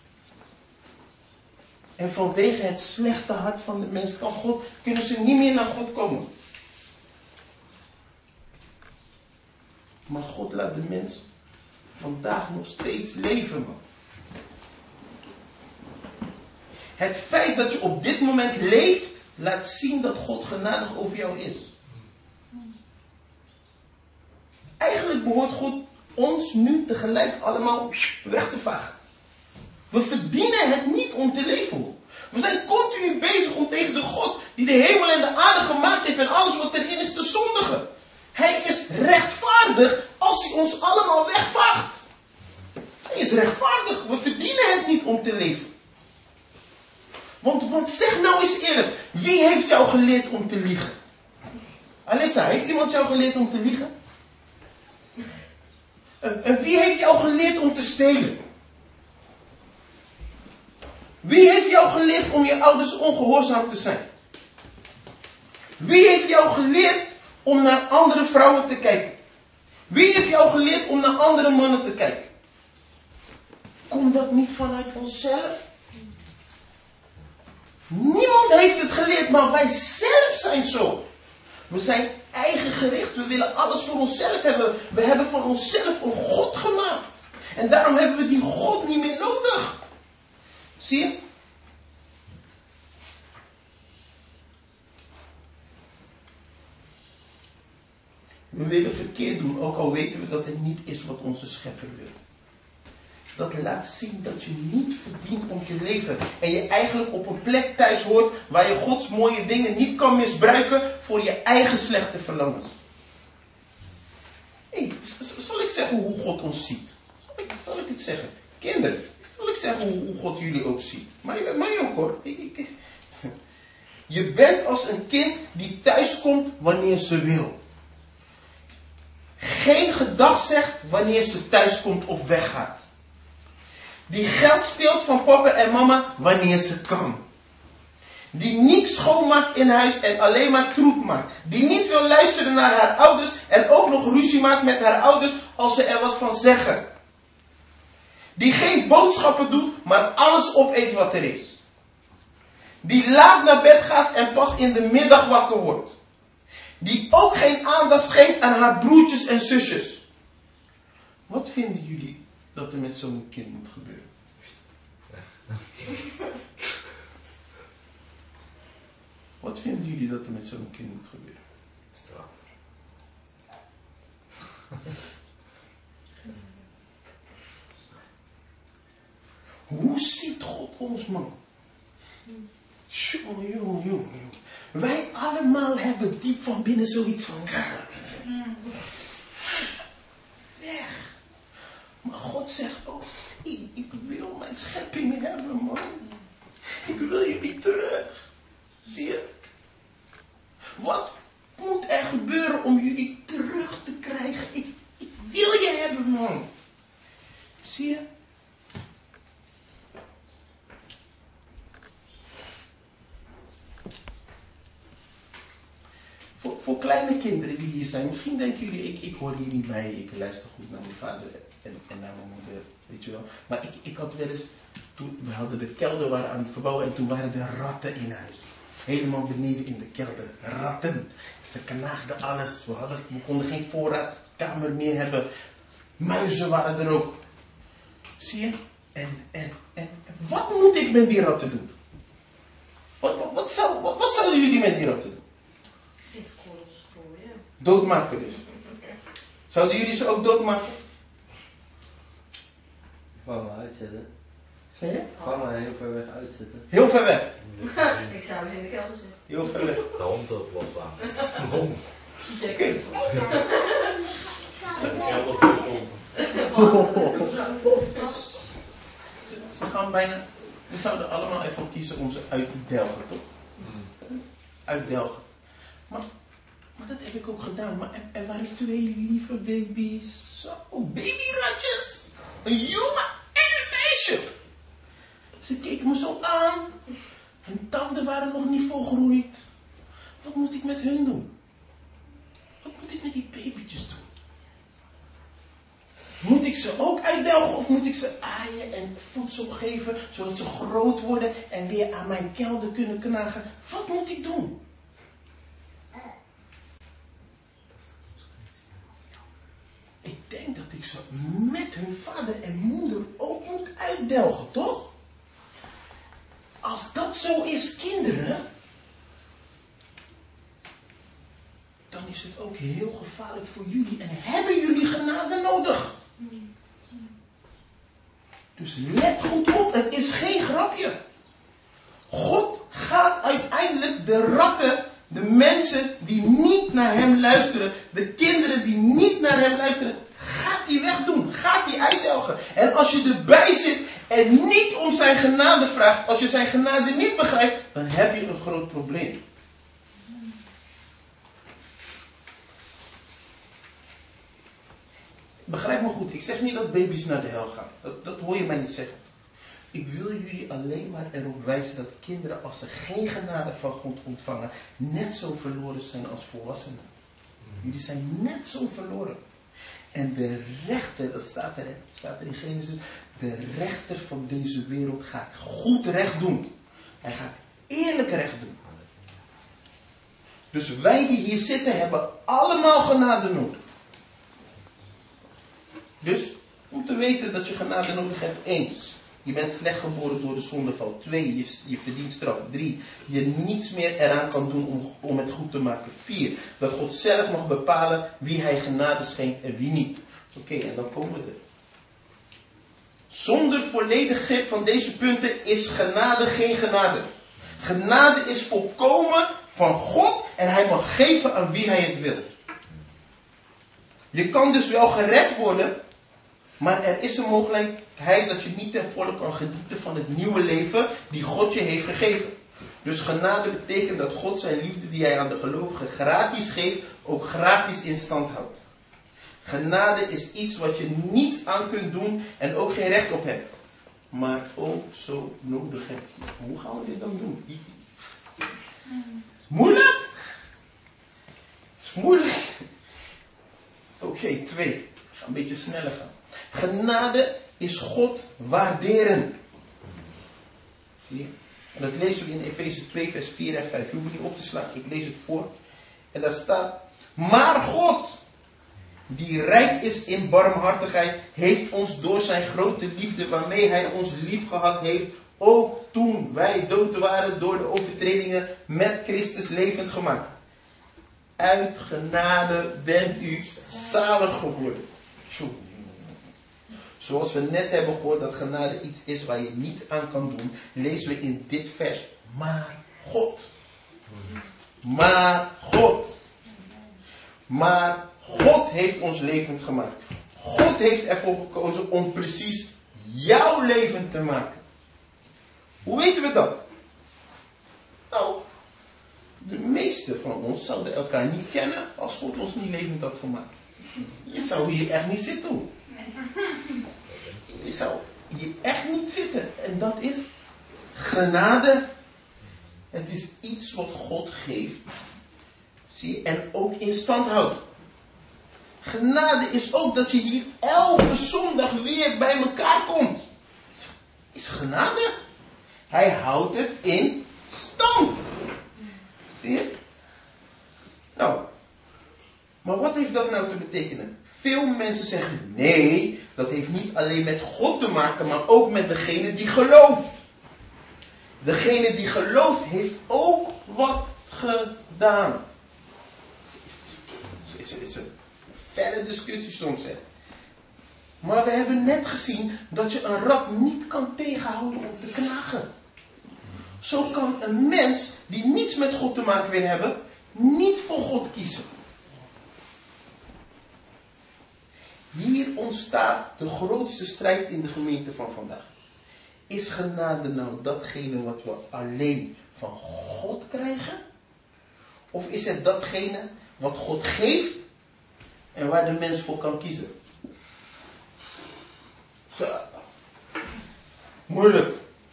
En vanwege het slechte hart van de mens kunnen ze niet meer naar God komen. Maar God laat de mens vandaag nog steeds leven, man. Het feit dat je op dit moment leeft, laat zien dat God genadig over jou is. Eigenlijk behoort God ons nu tegelijk allemaal weg te vagen. We verdienen het niet om te leven. We zijn continu bezig om tegen de God die de hemel en de aarde gemaakt heeft en alles wat erin is te zondigen. Hij is rechtvaardig als hij ons allemaal wegvaagt. Hij is rechtvaardig. We verdienen het niet om te leven. Want zeg nou eens eerlijk. Wie heeft jou geleerd om te liegen? Alissa, heeft iemand jou geleerd om te liegen? En wie heeft jou geleerd om te stelen? Wie heeft jou geleerd om je ouders ongehoorzaam te zijn? Wie heeft jou geleerd om naar andere vrouwen te kijken? Wie heeft jou geleerd om naar andere mannen te kijken? Komt dat niet vanuit onszelf? Niemand heeft het geleerd, maar wij zelf zijn zo. We zijn eigen gericht. We willen alles voor onszelf hebben. We hebben van onszelf een God gemaakt. En daarom hebben we die God niet meer nodig. Zie je? We willen verkeerd doen, ook al weten we dat het niet is wat onze schepper wil. Dat laat zien dat je niet verdient om te leven. En je eigenlijk op een plek thuis hoort waar je Gods mooie dingen niet kan misbruiken voor je eigen slechte verlangens. Hey, zal ik zeggen hoe God ons ziet? Zal ik het zeggen? Kinderen, zal ik zeggen hoe God jullie ook ziet? Maar ook hoor. Je bent als een kind die thuis komt wanneer ze wil. Geen gedag zegt wanneer ze thuis komt of weggaat. Die geld steelt van papa en mama wanneer ze kan. Die niet schoonmaakt in huis en alleen maar troep maakt. Die niet wil luisteren naar haar ouders en ook nog ruzie maakt met haar ouders als ze er wat van zeggen. Die geen boodschappen doet, maar alles opeet wat er is. Die laat naar bed gaat en pas in de middag wakker wordt. Die ook geen aandacht schenkt aan haar broertjes en zusjes. Wat vinden jullie dat er met zo'n kind moet gebeuren? Wat vinden jullie dat er met zo'n kind moet gebeuren? Straf. Hoe ziet God ons, man? Jongen. Wij allemaal hebben diep van binnen zoiets van... Weg. Maar God zegt ook, ik wil mijn schepping hebben, man. Ik wil jullie terug. Zie je? Wat moet er gebeuren om jullie terug te krijgen? Ik wil je hebben, man. Zie je? Voor kleine kinderen die hier zijn, misschien denken jullie, ik hoor hier niet bij, ik luister goed naar mijn vader en naar mijn moeder, weet je wel. Maar ik had wel eens, toen we hadden de kelder waren aan het verbouwen en toen waren er ratten in huis. Helemaal beneden in de kelder, ratten. Ze knaagden alles, we konden geen voorraadkamer meer hebben. Muizen waren er ook. Zie je? En wat moet ik met die ratten doen? Wat zouden jullie met die ratten doen? Gifkorrels gooien. Doodmaken dus. Zouden jullie ze ook doodmaken? Gewoon maar uitzetten. Zeg je? Gewoon maar heel ver weg uitzetten. Heel ver weg. Ik zou het in de kelder zetten. Heel ver weg. De hond erop loslaten. Hond. Oké. Ze gaan bijna... We zouden allemaal even kiezen om ze uit te delgen, toch? Uitdelgen. Maar dat heb ik ook gedaan. Maar er waren 2 lieve baby's. Zo, babyratjes. Een jongen en een meisje. Ze keken me zo aan. Hun tanden waren nog niet volgroeid. Wat moet ik met hun doen? Wat moet ik met die babytjes doen? Moet ik ze ook uitdelgen of moet ik ze aaien en voedsel geven, zodat ze groot worden en weer aan mijn kelder kunnen knagen? Wat moet ik doen? Ik denk dat ik ze met hun vader en moeder ook moet uitdelgen, toch? Als dat zo is, kinderen, dan is het ook heel gevaarlijk voor jullie en hebben jullie genade nodig. Dus let goed op, het is geen grapje. God gaat uiteindelijk de ratten, de mensen die niet naar hem luisteren, de kinderen die niet naar hem luisteren, gaat hij wegdoen, gaat hij uitdelgen. En als je erbij zit en niet om zijn genade vraagt, als je zijn genade niet begrijpt, dan heb je een groot probleem. Begrijp me goed, ik zeg niet dat baby's naar de hel gaan. Dat hoor je mij niet zeggen. Ik wil jullie alleen maar erop wijzen dat kinderen, als ze geen genade van God ontvangen, net zo verloren zijn als volwassenen. Jullie zijn net zo verloren. En de rechter, dat staat er in Genesis, de rechter van deze wereld gaat goed recht doen. Hij gaat eerlijk recht doen. Dus wij die hier zitten hebben allemaal genade nodig. Dus, om te weten dat je genade nodig hebt, 1. Je bent slecht geboren door de zondeval. 2. Je verdient straf. 3. Je niets meer eraan kan doen om het goed te maken. 4. Dat God zelf mag bepalen wie hij genade schenkt en wie niet. Oké, en dan komen we er. Zonder volledig grip van deze punten is genade geen genade. Genade is volkomen van God en hij mag geven aan wie hij het wil. Je kan dus wel gered worden, maar er is een mogelijkheid dat je niet ten volle kan genieten van het nieuwe leven die God je heeft gegeven. Dus genade betekent dat God zijn liefde die hij aan de gelovigen gratis geeft, ook gratis in stand houdt. Genade is iets wat je niet aan kunt doen en ook geen recht op hebt. Maar ook zo nodig hebt. Hoe gaan we dit dan doen? Moeilijk? Is moeilijk. Oké, 2. Ik ga een beetje sneller gaan. Genade is God waarderen. Zie je? En dat lezen we in Efeze 2 vers 4 en 5. Je hoeft het niet op te slaan, ik lees het voor. En daar staat: maar God, die rijk is in barmhartigheid, heeft ons door zijn grote liefde waarmee hij ons lief gehad heeft, ook toen wij dood waren door de overtredingen, met Christus levend gemaakt. Uit genade bent u zalig geworden. Zoals we net hebben gehoord dat genade iets is waar je niets aan kan doen, lezen we in dit vers, maar God. Maar God. Maar God heeft ons levend gemaakt. God heeft ervoor gekozen om precies jouw leven te maken. Hoe weten we dat? Nou, de meeste van ons zouden elkaar niet kennen als God ons niet levend had gemaakt. Je zou hier echt niet zitten hoor. Je zou hier echt niet zitten. En dat is genade. Het is iets wat God geeft. Zie je? En ook in stand houdt. Genade is ook dat je hier elke zondag weer bij elkaar komt. Is genade. Hij houdt het in stand. Zie je? Nou, maar wat heeft dat nou te betekenen? Veel mensen zeggen, nee, dat heeft niet alleen met God te maken, maar ook met degene die gelooft. Degene die gelooft heeft ook wat gedaan. Het is een verre discussie soms, hè. Maar we hebben net gezien dat je een rat niet kan tegenhouden om te knagen. Zo kan een mens die niets met God te maken wil hebben, niet voor God kiezen. Hier ontstaat de grootste strijd in de gemeente van vandaag. Is genade nou datgene wat we alleen van God krijgen? Of is het datgene wat God geeft en waar de mens voor kan kiezen? Zo. Moeilijk.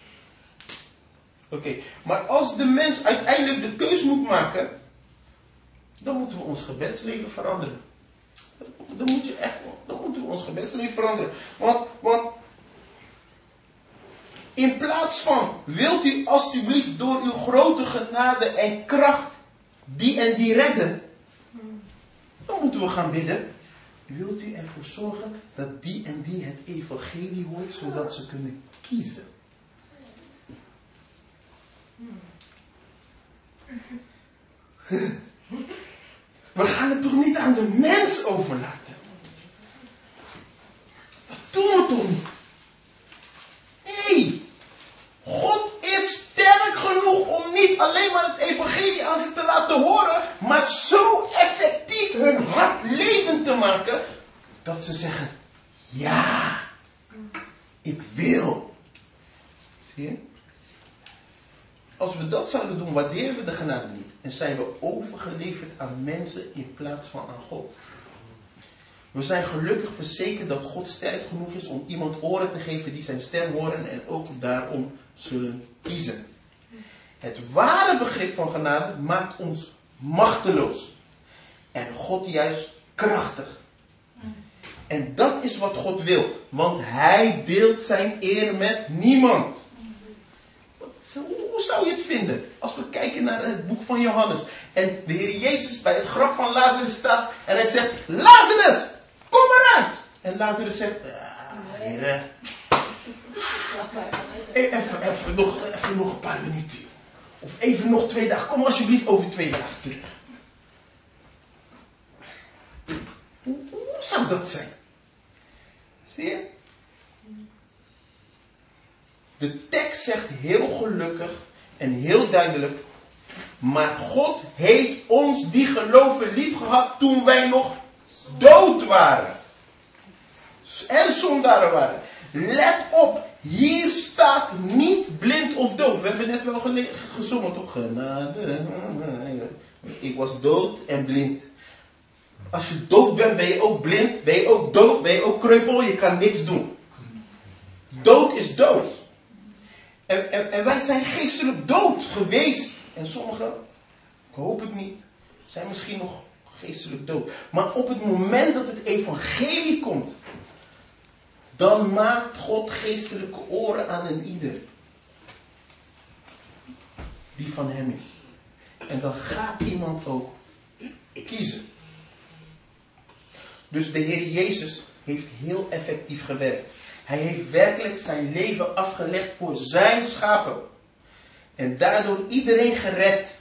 Oké, maar als de mens uiteindelijk de keus moet maken, dan moeten we ons gebedsleven veranderen. Dan moeten we ons gebedsleven veranderen. Want in plaats van, wilt u alstublieft door uw grote genade en kracht die en die redden, dan moeten we gaan bidden. Wilt u ervoor zorgen dat die en die het evangelie hoort, zodat ze kunnen kiezen? We gaan het toch niet aan de mens overlaten? Dat doen we toch niet? Nee, God is sterk genoeg om niet alleen maar het evangelie aan ze te laten horen, maar zo effectief hun hart levend te maken, dat ze zeggen, ja, ik wil. Zie je? Als we dat zouden doen, waarderen we de genade niet. En zijn we overgeleverd aan mensen in plaats van aan God. We zijn gelukkig verzekerd dat God sterk genoeg is om iemand oren te geven die zijn stem horen en ook daarom zullen kiezen. Het ware begrip van genade maakt ons machteloos. En God juist krachtig. En dat is wat God wil. Want Hij deelt zijn eer met niemand. Hoe zou je het vinden als we kijken naar het boek van Johannes. En de Heer Jezus bij het graf van Lazarus staat. En hij zegt, Lazarus, kom eruit. En Lazarus zegt, Heer, even nog een paar minuten. Of even nog 2 dagen. Kom alsjeblieft over 2 dagen terug. Hoe zou dat zijn? Zie je? De tekst zegt heel gelukkig en heel duidelijk. Maar God heeft ons die geloven lief gehad toen wij nog dood waren. En zondaren waren. Let op, hier staat niet blind of doof. We hebben net wel gezongen toch? Genade. Ik was dood en blind. Als je dood bent, ben je ook blind, ben je ook doof, ben je ook kreupel, je kan niks doen. Dood is dood. En wij zijn geestelijk dood geweest. En sommigen, ik hoop het niet, zijn misschien nog geestelijk dood. Maar op het moment dat het evangelie komt, dan maakt God geestelijke oren aan een ieder die van hem is. En dan gaat iemand ook kiezen. Dus de Heer Jezus heeft heel effectief gewerkt. Hij heeft werkelijk zijn leven afgelegd voor zijn schapen. En daardoor iedereen gered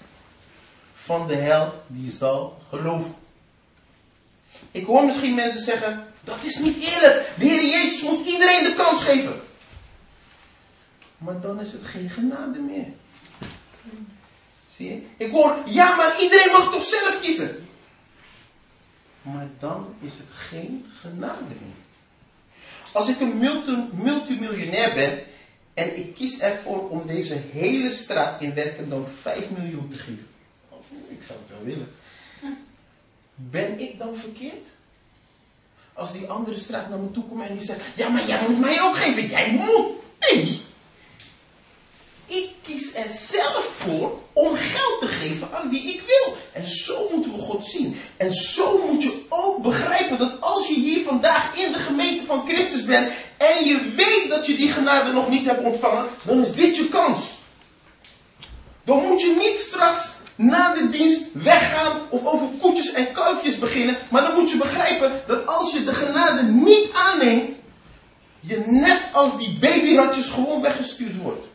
van de hel die zal geloven. Ik hoor misschien mensen zeggen, Dat is niet eerlijk. De Heer Jezus moet iedereen de kans geven. Maar dan is het geen genade meer. Zie je? Ik hoor, ja, maar iedereen mag toch zelf kiezen. Maar dan is het geen genade meer. Als ik een multimiljonair ben en ik kies ervoor om deze hele straat in Werkendam 5 miljoen te geven. Ik zou het wel willen. Ben ik dan verkeerd? Als die andere straat naar me toe komt en die zegt, ja, maar jij moet mij ook geven. Jij moet. Nee. Ik kies er zelf voor om geld te geven aan wie ik wil. En zo moeten we God zien. En zo moet je ook begrijpen dat als je hier vandaag in de gemeente van Christus bent en je weet dat je die genade nog niet hebt ontvangen, dan is dit je kans. Dan moet je niet straks na de dienst weggaan of over koetjes en kalfjes beginnen. Maar dan moet je begrijpen dat als je de genade niet aanneemt, je net als die babyratjes gewoon weggestuurd wordt.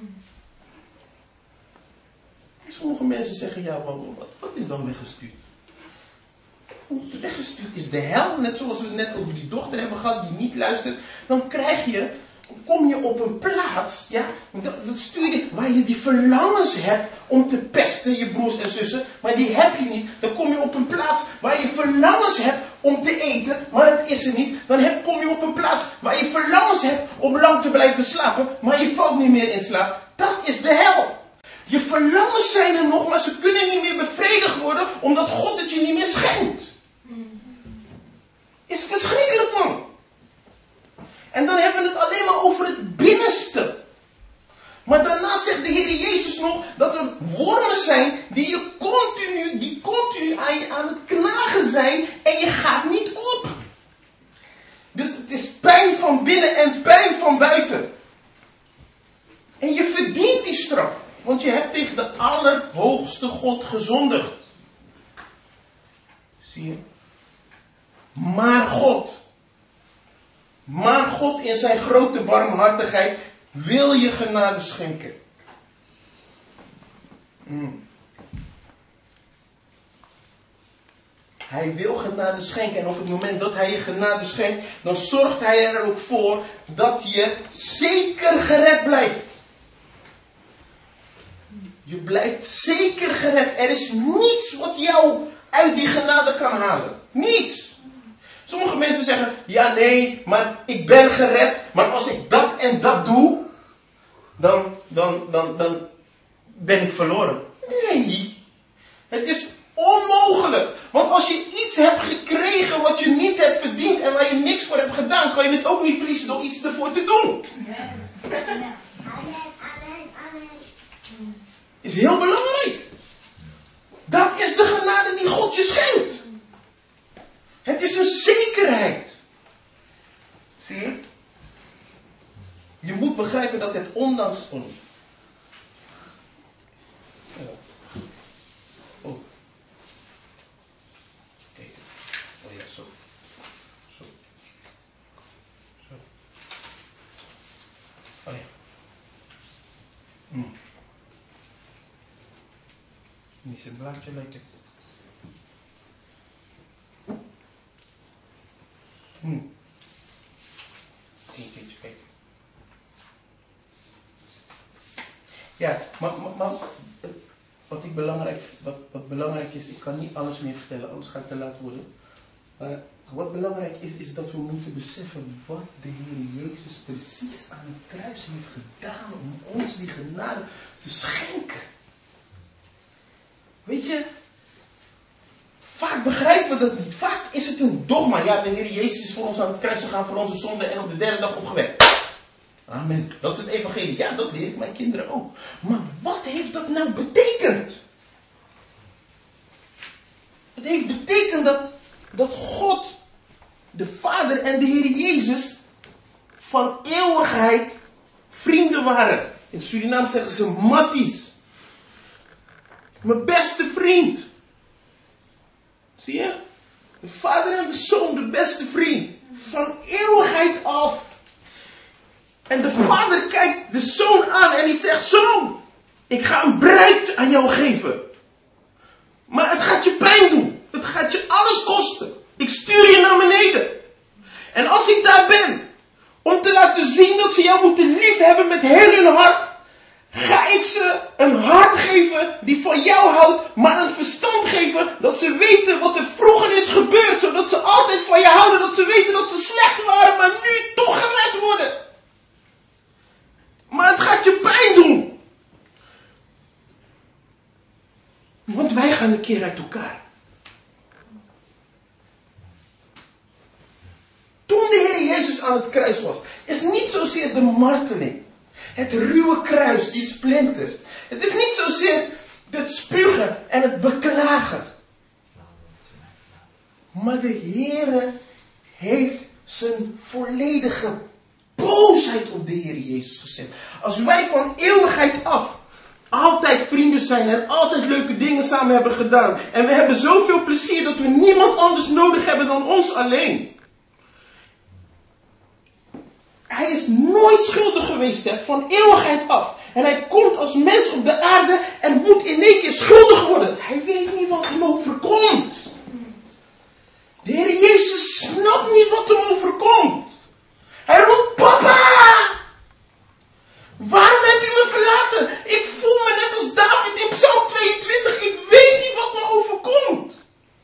Sommige mensen zeggen, ja, wat is dan weggestuurd? Weggestuurd is de hel, net zoals we het net over die dochter hebben gehad die niet luistert. Dan kom je op een plaats, ja, dat stuur je, waar je die verlangens hebt om te pesten, je broers en zussen, maar die heb je niet. Dan kom je op een plaats waar je verlangens hebt om te eten, maar dat is er niet. Dan kom je op een plaats waar je verlangens hebt om lang te blijven slapen, maar je valt niet meer in slaap. Dat is de hel. Je verlangens zijn er nog, maar ze kunnen niet meer bevredigd worden, omdat God het je niet meer schenkt. Is verschrikkelijk, man. En dan hebben we het alleen maar over het binnenste. Maar daarna zegt de Heer Jezus nog dat er wormen zijn die continu aan het knagen zijn en je gaat niet op. Dus het is pijn van binnen en pijn van buiten. En je verdient die straf. Want je hebt tegen de Allerhoogste God gezondigd. Zie je? Maar God in zijn grote barmhartigheid wil je genade schenken. Hij wil genade schenken. En op het moment dat hij je genade schenkt, dan zorgt hij er ook voor dat je zeker gered blijft. Je blijft zeker gered. Er is niets wat jou uit die genade kan halen. Niets. Sommige mensen zeggen, ja nee, maar ik ben gered. Maar als ik dat en dat doe, dan ben ik verloren. Nee. Het is onmogelijk. Want als je iets hebt gekregen wat je niet hebt verdiend en waar je niks voor hebt gedaan, kan je het ook niet verliezen door iets ervoor te doen. Is heel belangrijk. Dat is de genade die God je schenkt. Het is een zekerheid. Zie je? Je moet begrijpen dat het ondanks ons. Oh. Kijk. Oh ja, zo. Zo. Zo. Oh ja. Niet zijn blaadje lekker. Eén keertje kijken. Ja, maar wat belangrijk is, ik kan niet alles meer vertellen, anders ga ik te laat worden. Maar wat belangrijk is dat we moeten beseffen wat de Heer Jezus precies aan het kruis heeft gedaan om ons die genade te schenken. Weet je, vaak begrijpen we dat niet. Vaak is het een dogma. Ja, de Heer Jezus is voor ons aan het kruis gegaan voor onze zonde en op de derde dag opgewekt. Amen. Dat is het evangelie. Ja, dat leer ik mijn kinderen ook. Maar wat heeft dat nou betekend? Het heeft betekend dat God, de Vader en de Heer Jezus van eeuwigheid vrienden waren. In Suriname zeggen ze matties. Mijn beste vriend. Zie je? De Vader en de Zoon, de beste vriend. Van eeuwigheid af. En de Vader kijkt de Zoon aan en die zegt: Zoon, ik ga een bruid aan jou geven. Maar het gaat je pijn doen. Het gaat je alles kosten. Ik stuur je naar beneden. En als ik daar ben, om te laten zien dat ze jou moeten liefhebben met heel hun hart, ga ik ze een hart geven die van jou houdt, maar een verstand geven dat ze weten wat er vroeger is gebeurd, zodat ze altijd van je houden, dat ze weten dat ze slecht waren, maar nu toch gered worden. Maar het gaat je pijn doen. Want wij gaan een keer uit elkaar. Toen de Heer Jezus aan het kruis was, is niet zozeer de marteling, het ruwe kruis, die splinters. Het is niet zozeer het spugen en het beklagen. Maar de Heer heeft zijn volledige boosheid op de Heer Jezus gezet. Als wij van eeuwigheid af altijd vrienden zijn en altijd leuke dingen samen hebben gedaan. En we hebben zoveel plezier dat we niemand anders nodig hebben dan ons alleen. Hij is nooit schuldig geweest, hè, van eeuwigheid af. En hij komt als mens op de aarde en moet in één keer schuldig worden. Hij weet niet wat hem overkomt. De Heer Jezus snapt niet wat hem overkomt. Hij roept, papa! Waarom heb je me verlaten? Ik voel me net als David in Psalm 22. Ik weet niet wat me overkomt.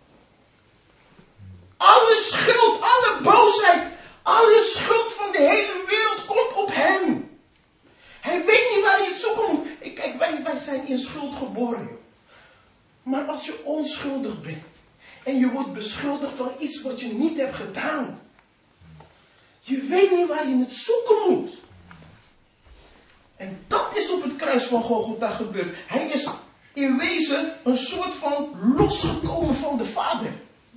Alle schuld, alle boosheid, alle schuld van de hele wereld komt op hem. Hij weet niet waar hij het zoeken moet. Kijk, wij zijn in schuld geboren. Joh. Maar als je onschuldig bent en je wordt beschuldigd van iets wat je niet hebt gedaan. Je weet niet waar je het zoeken moet. En dat is op het kruis van Golgotha gebeurd. Hij is in wezen een soort van losgekomen van de Vader.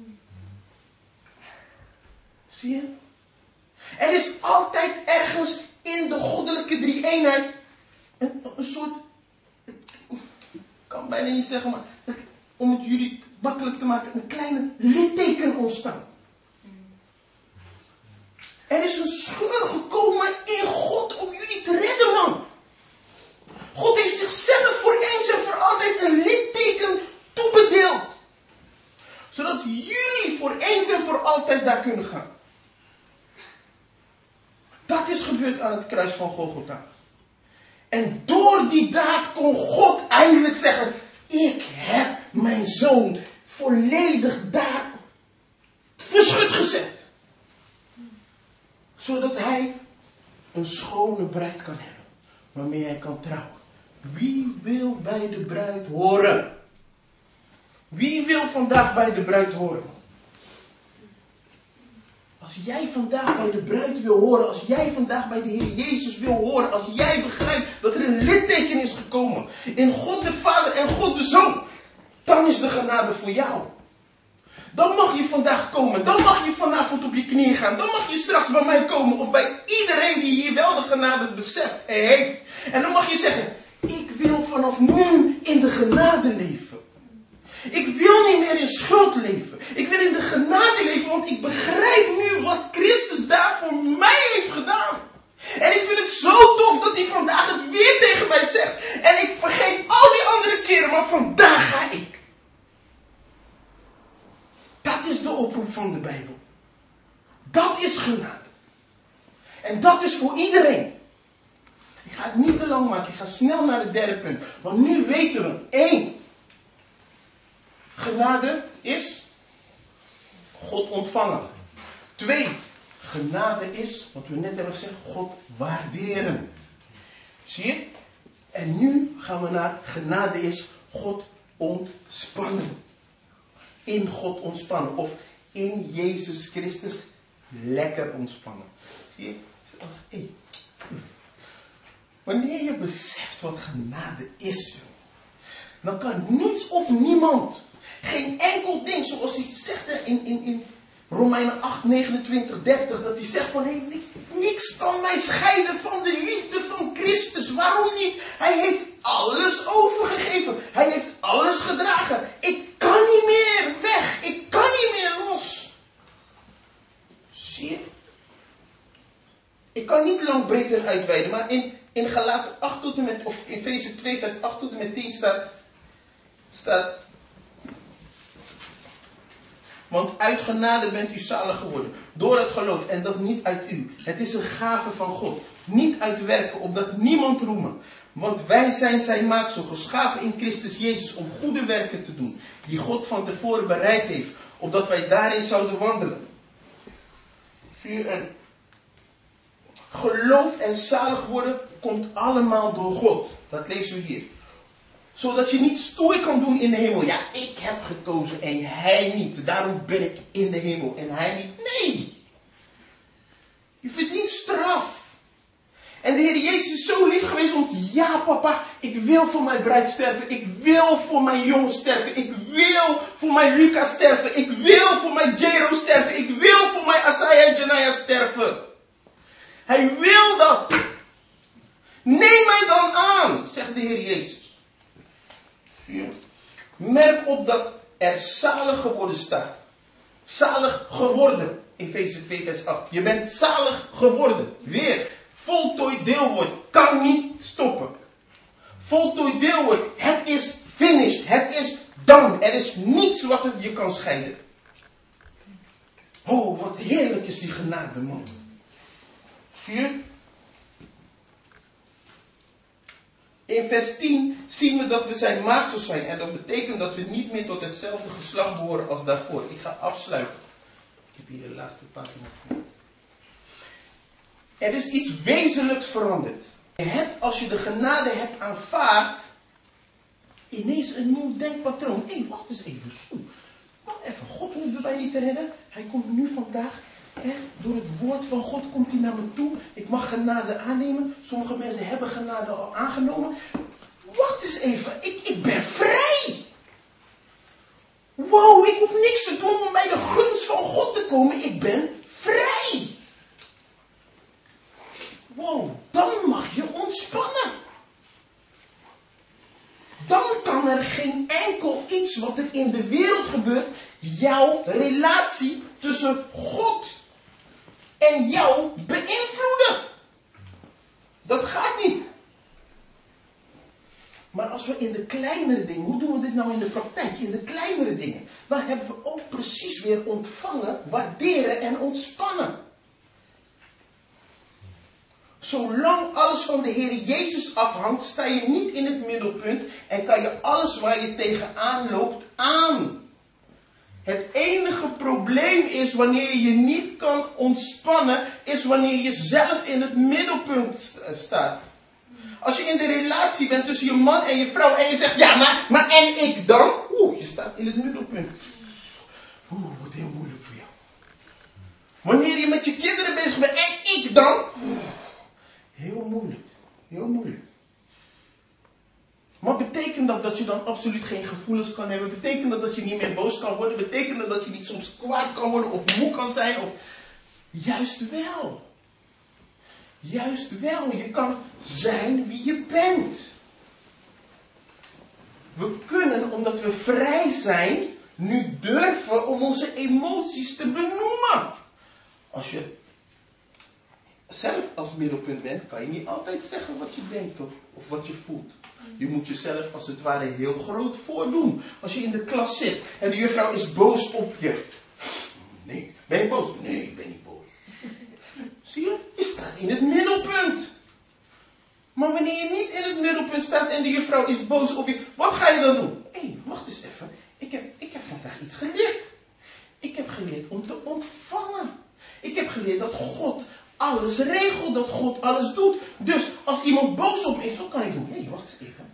Zie je? Er is altijd ergens in de goddelijke drie-eenheid een soort, ik kan bijna niet zeggen, maar om het jullie makkelijk te maken, een kleine litteken ontstaan. Er is een scheur gekomen in God om jullie te redden, man. God heeft zichzelf voor eens en voor altijd een litteken toebedeeld. Zodat jullie voor eens en voor altijd daar kunnen gaan. Dat is gebeurd aan het kruis van Golgotha. En door die daad kon God eindelijk zeggen, ik heb mijn zoon volledig daar verschut gezet. Zodat hij een schone bruid kan hebben. Waarmee hij kan trouwen. Wie wil bij de bruid horen? Wie wil vandaag bij de bruid horen? Als jij vandaag bij de bruid wil horen. Als jij vandaag bij de Heer Jezus wil horen. Als jij begrijpt dat er een litteken is gekomen. In God de Vader en God de Zoon. Dan is de genade voor jou. Dan mag je vandaag komen. Dan mag je vanavond op je knieën gaan. Dan mag je straks bij mij komen. Of bij iedereen die hier wel de genade beseft en heeft. En dan mag je zeggen. Ik wil vanaf nu in de genade leven. Ik wil niet meer in schuld leven. Ik wil in de genade leven. Want ik begrijp nu wat Christus daar voor mij heeft gedaan. En ik vind het zo tof dat hij vandaag het weer tegen mij zegt. En ik vergeet al die andere keren. Maar vandaag ga ik. Dat is de oproep van de Bijbel. Dat is genade. En dat is voor iedereen. Ik ga het niet te lang maken. Ik ga snel naar het derde punt. Want nu weten we. 1. Genade is God ontvangen. 2. Genade is, wat we net hebben gezegd, God waarderen. Zie je? En nu gaan we naar genade is God ontspannen. In God ontspannen. Of in Jezus Christus lekker ontspannen. Zie je? Wanneer je beseft wat genade is, dan kan niets of niemand, geen enkel ding, zoals hij zegt in Romeinen 8, 29, 30, dat hij zegt van niks kan mij scheiden van de liefde van Christus. Waarom niet? Hij heeft alles overgegeven. Hij heeft alles gedragen. Ik kan niet meer weg. Ik kan niet meer los. Zie je? Ik kan niet lang breed en uitweiden, maar in Galaten 8 tot en met, of Efeze 2 vers 8 tot en met 10 staat, Want uit genade bent u zalig geworden. Door het geloof. En dat niet uit u. Het is een gave van God. Niet uit werken, opdat niemand roemen. Want wij zijn zijn maaksel, geschapen in Christus Jezus om goede werken te doen. Die God van tevoren bereid heeft. Opdat wij daarin zouden wandelen. 4 en geloof en zalig worden komt allemaal door God. Dat lezen we hier. Zodat je niet stoer kan doen in de hemel. Ja, ik heb gekozen en hij niet. Daarom ben ik in de hemel en hij niet. Nee. Je verdient straf. En de Heer Jezus is zo lief geweest om te... Ja, papa, ik wil voor mijn bruid sterven. Ik wil voor mijn jongen sterven. Ik wil voor mijn Lucas sterven. Ik wil voor mijn Jero sterven. Ik wil voor mijn Asaya en Janaya sterven. Hij wil dat. Neem mij dan aan, zegt de Heer Jezus. 4. Merk op dat er zalig geworden staat. Zalig geworden. Efeze 2 vers 8. Je bent zalig geworden. Weer. Voltooid deelwoord. Kan niet stoppen. Voltooid deelwoord. Het is finished. Het is done. Er is niets wat het je kan scheiden. Oh, wat heerlijk is die genade, man. 4. In vers 10 zien we dat we zijn maaksels zijn. En dat betekent dat we niet meer tot hetzelfde geslacht behoren als daarvoor. Ik ga afsluiten. Ik heb hier de laatste pagina voor. Er is iets wezenlijks veranderd. Je hebt, als je de genade hebt aanvaard, ineens een nieuw denkpatroon. Hé, wacht eens even. Wacht even, God hoeft mij niet te redden. Hij komt nu vandaag, door het woord van God komt hij naar me toe. Ik mag genade aannemen. Sommige mensen hebben genade al aangenomen. Wacht eens even, ik ben vrij. Wow, ik hoef niks te doen om bij de gunst van God te komen. Ik ben vrij. Wow, dan mag je ontspannen. Dan kan er geen enkel iets wat er in de wereld gebeurt, jouw relatie tussen God en jou beïnvloeden. Dat gaat niet. Maar als we in de kleinere dingen, hoe doen we dit nou in de praktijk? In de kleinere dingen, dan hebben we ook precies weer ontvangen, waarderen en ontspannen. Zolang alles van de Heer Jezus afhangt, sta je niet in het middelpunt en kan je alles waar je tegenaan loopt aan. Het enige probleem is wanneer je niet kan ontspannen, is wanneer je zelf in het middelpunt staat. Als je in de relatie bent tussen je man en je vrouw en je zegt, ja, maar en ik dan? Je staat in het middelpunt. Wordt heel moeilijk voor jou. Wanneer je met je kinderen bezig bent en ik dan? Heel moeilijk. Heel moeilijk. Maar betekent dat je dan absoluut geen gevoelens kan hebben? Betekent dat je niet meer boos kan worden? Betekent dat je niet soms kwaad kan worden of moe kan zijn? Of... Juist wel. Juist wel. Je kan zijn wie je bent. We kunnen, omdat we vrij zijn, nu durven om onze emoties te benoemen. Als je zelf als middelpunt bent, kan je niet altijd zeggen wat je denkt of wat je voelt. Je moet jezelf als het ware heel groot voordoen. Als je in de klas zit en de juffrouw is boos op je. Nee, ben je boos? Nee, ik ben niet boos. Zie je? Je staat in het middelpunt. Maar wanneer je niet in het middelpunt staat en de juffrouw is boos op je, wat ga je dan doen? Hé, wacht eens even. Ik heb vandaag iets geleerd. Ik heb geleerd om te ontvangen. Ik heb geleerd dat God alles regelt, dat God alles doet. Dus als iemand boos op me is, wat kan ik doen? Hé, wacht eens even.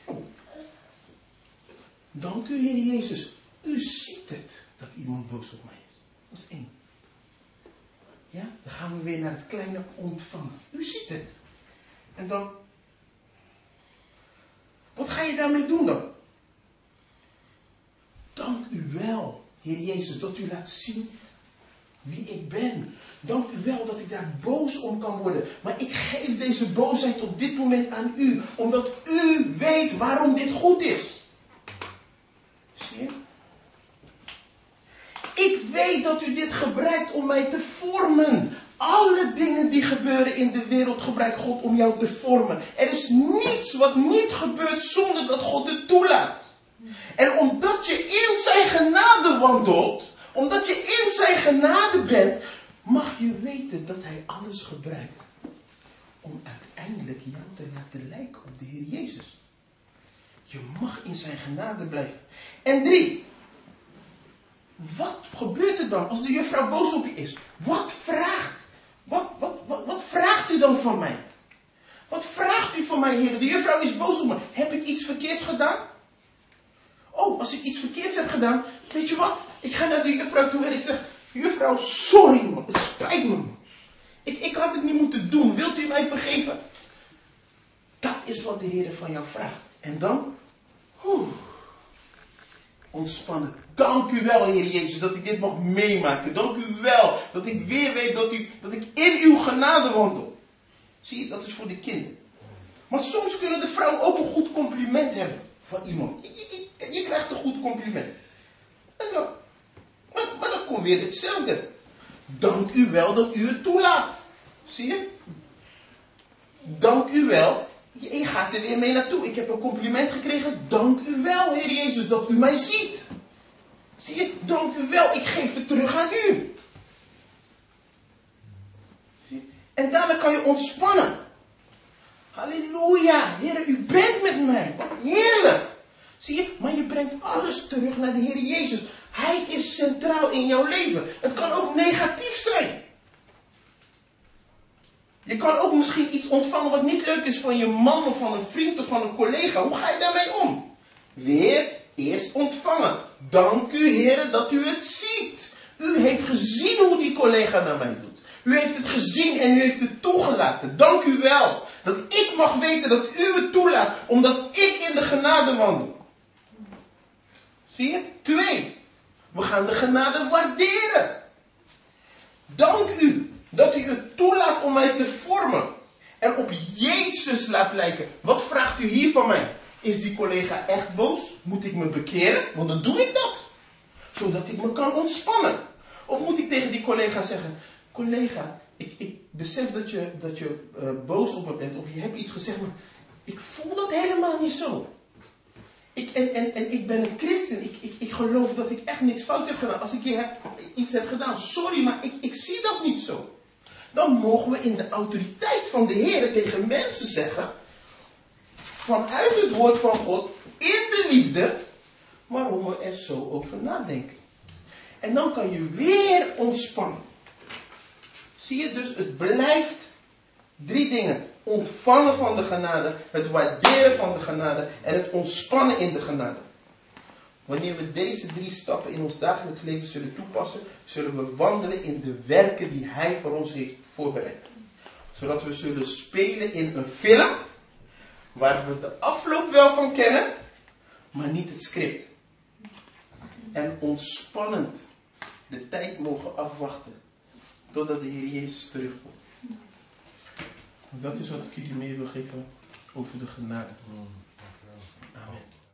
Dank u, Heer Jezus. U ziet het dat iemand boos op mij is. Dat is 1. Ja, dan gaan we weer naar het kleine ontvangen. U ziet het. En dan, wat ga je daarmee doen dan? Dank u wel, Heer Jezus, dat u laat zien wie ik ben. Dank u wel dat ik daar boos om kan worden. Maar ik geef deze boosheid op dit moment aan u. Omdat u weet waarom dit goed is. Zie je? Ik weet dat u dit gebruikt om mij te vormen. Alle dingen die gebeuren in de wereld gebruikt God om jou te vormen. Er is niets wat niet gebeurt zonder dat God het toelaat. En omdat je in zijn genade wandelt, Omdat je in zijn genade bent, mag je weten dat hij alles gebruikt om uiteindelijk jou te laten lijken op de Heer Jezus. Je mag in zijn genade blijven. En 3. Wat gebeurt er dan als de juffrouw boos op je is? Wat vraagt u dan van mij? Wat vraagt u van mij, Heer? De juffrouw is boos op me. Heb ik iets verkeerds gedaan? Oh, als ik iets verkeerds heb gedaan, weet je wat? Ik ga naar de juffrouw toe en ik zeg, juffrouw, sorry man, het spijt me man. Ik had het niet moeten doen. Wilt u mij vergeven? Dat is wat de Heer van jou vraagt. En dan, ontspannen. Dank u wel, Heer Jezus, dat ik dit mag meemaken. Dank u wel dat ik weer weet dat ik in uw genade wandel. Zie je, dat is voor de kinderen. Maar soms kunnen de vrouwen ook een goed compliment hebben van iemand. Je krijgt een goed compliment. En dan, maar dan komt weer hetzelfde. Dank u wel dat u het toelaat. Zie je? Dank u wel. Je gaat er weer mee naartoe. Ik heb een compliment gekregen. Dank u wel, Heer Jezus, dat u mij ziet. Zie je? Dank u wel. Ik geef het terug aan u. Zie je? En daarna kan je ontspannen. Halleluja. Heer, u bent met mij. Wat heerlijk. Zie je? Maar je brengt alles terug naar de Heer Jezus. Hij is centraal in jouw leven. Het kan ook negatief zijn. Je kan ook misschien iets ontvangen wat niet leuk is van je man of van een vriend of van een collega. Hoe ga je daarmee om? Weer eerst ontvangen. Dank u, Heer, dat u het ziet. U heeft gezien hoe die collega naar mij doet. U heeft het gezien en u heeft het toegelaten. Dank u wel. Dat ik mag weten dat u het toelaat. Omdat ik in de genade wandel. Zie je? 2. We gaan de genade waarderen. Dank u dat u het toelaat om mij te vormen. En op Jezus laat lijken. Wat vraagt u hier van mij? Is die collega echt boos? Moet ik me bekeren? Want dan doe ik dat. Zodat ik me kan ontspannen. Of moet ik tegen die collega zeggen, collega, ik besef dat je boos op me bent. Of je hebt iets gezegd, maar ik voel dat helemaal niet zo. En ik ben een christen. Ik geloof dat ik echt niks fout heb gedaan. Als ik iets heb gedaan, sorry, maar ik zie dat niet zo. Dan mogen we in de autoriteit van de Heer tegen mensen zeggen, vanuit het woord van God, in de liefde, waarom we er zo over nadenken. En dan kan je weer ontspannen. Zie je, dus het blijft 3 dingen. Ontvangen van de genade, het waarderen van de genade en het ontspannen in de genade. Wanneer we deze 3 stappen in ons dagelijks leven zullen toepassen, zullen we wandelen in de werken die Hij voor ons heeft voorbereid. Zodat we zullen spelen in een film, waar we de afloop wel van kennen, maar niet het script. En ontspannend de tijd mogen afwachten, totdat de Heer Jezus terugkomt. Dat is wat ik jullie mee wil geven over de genade. Amen.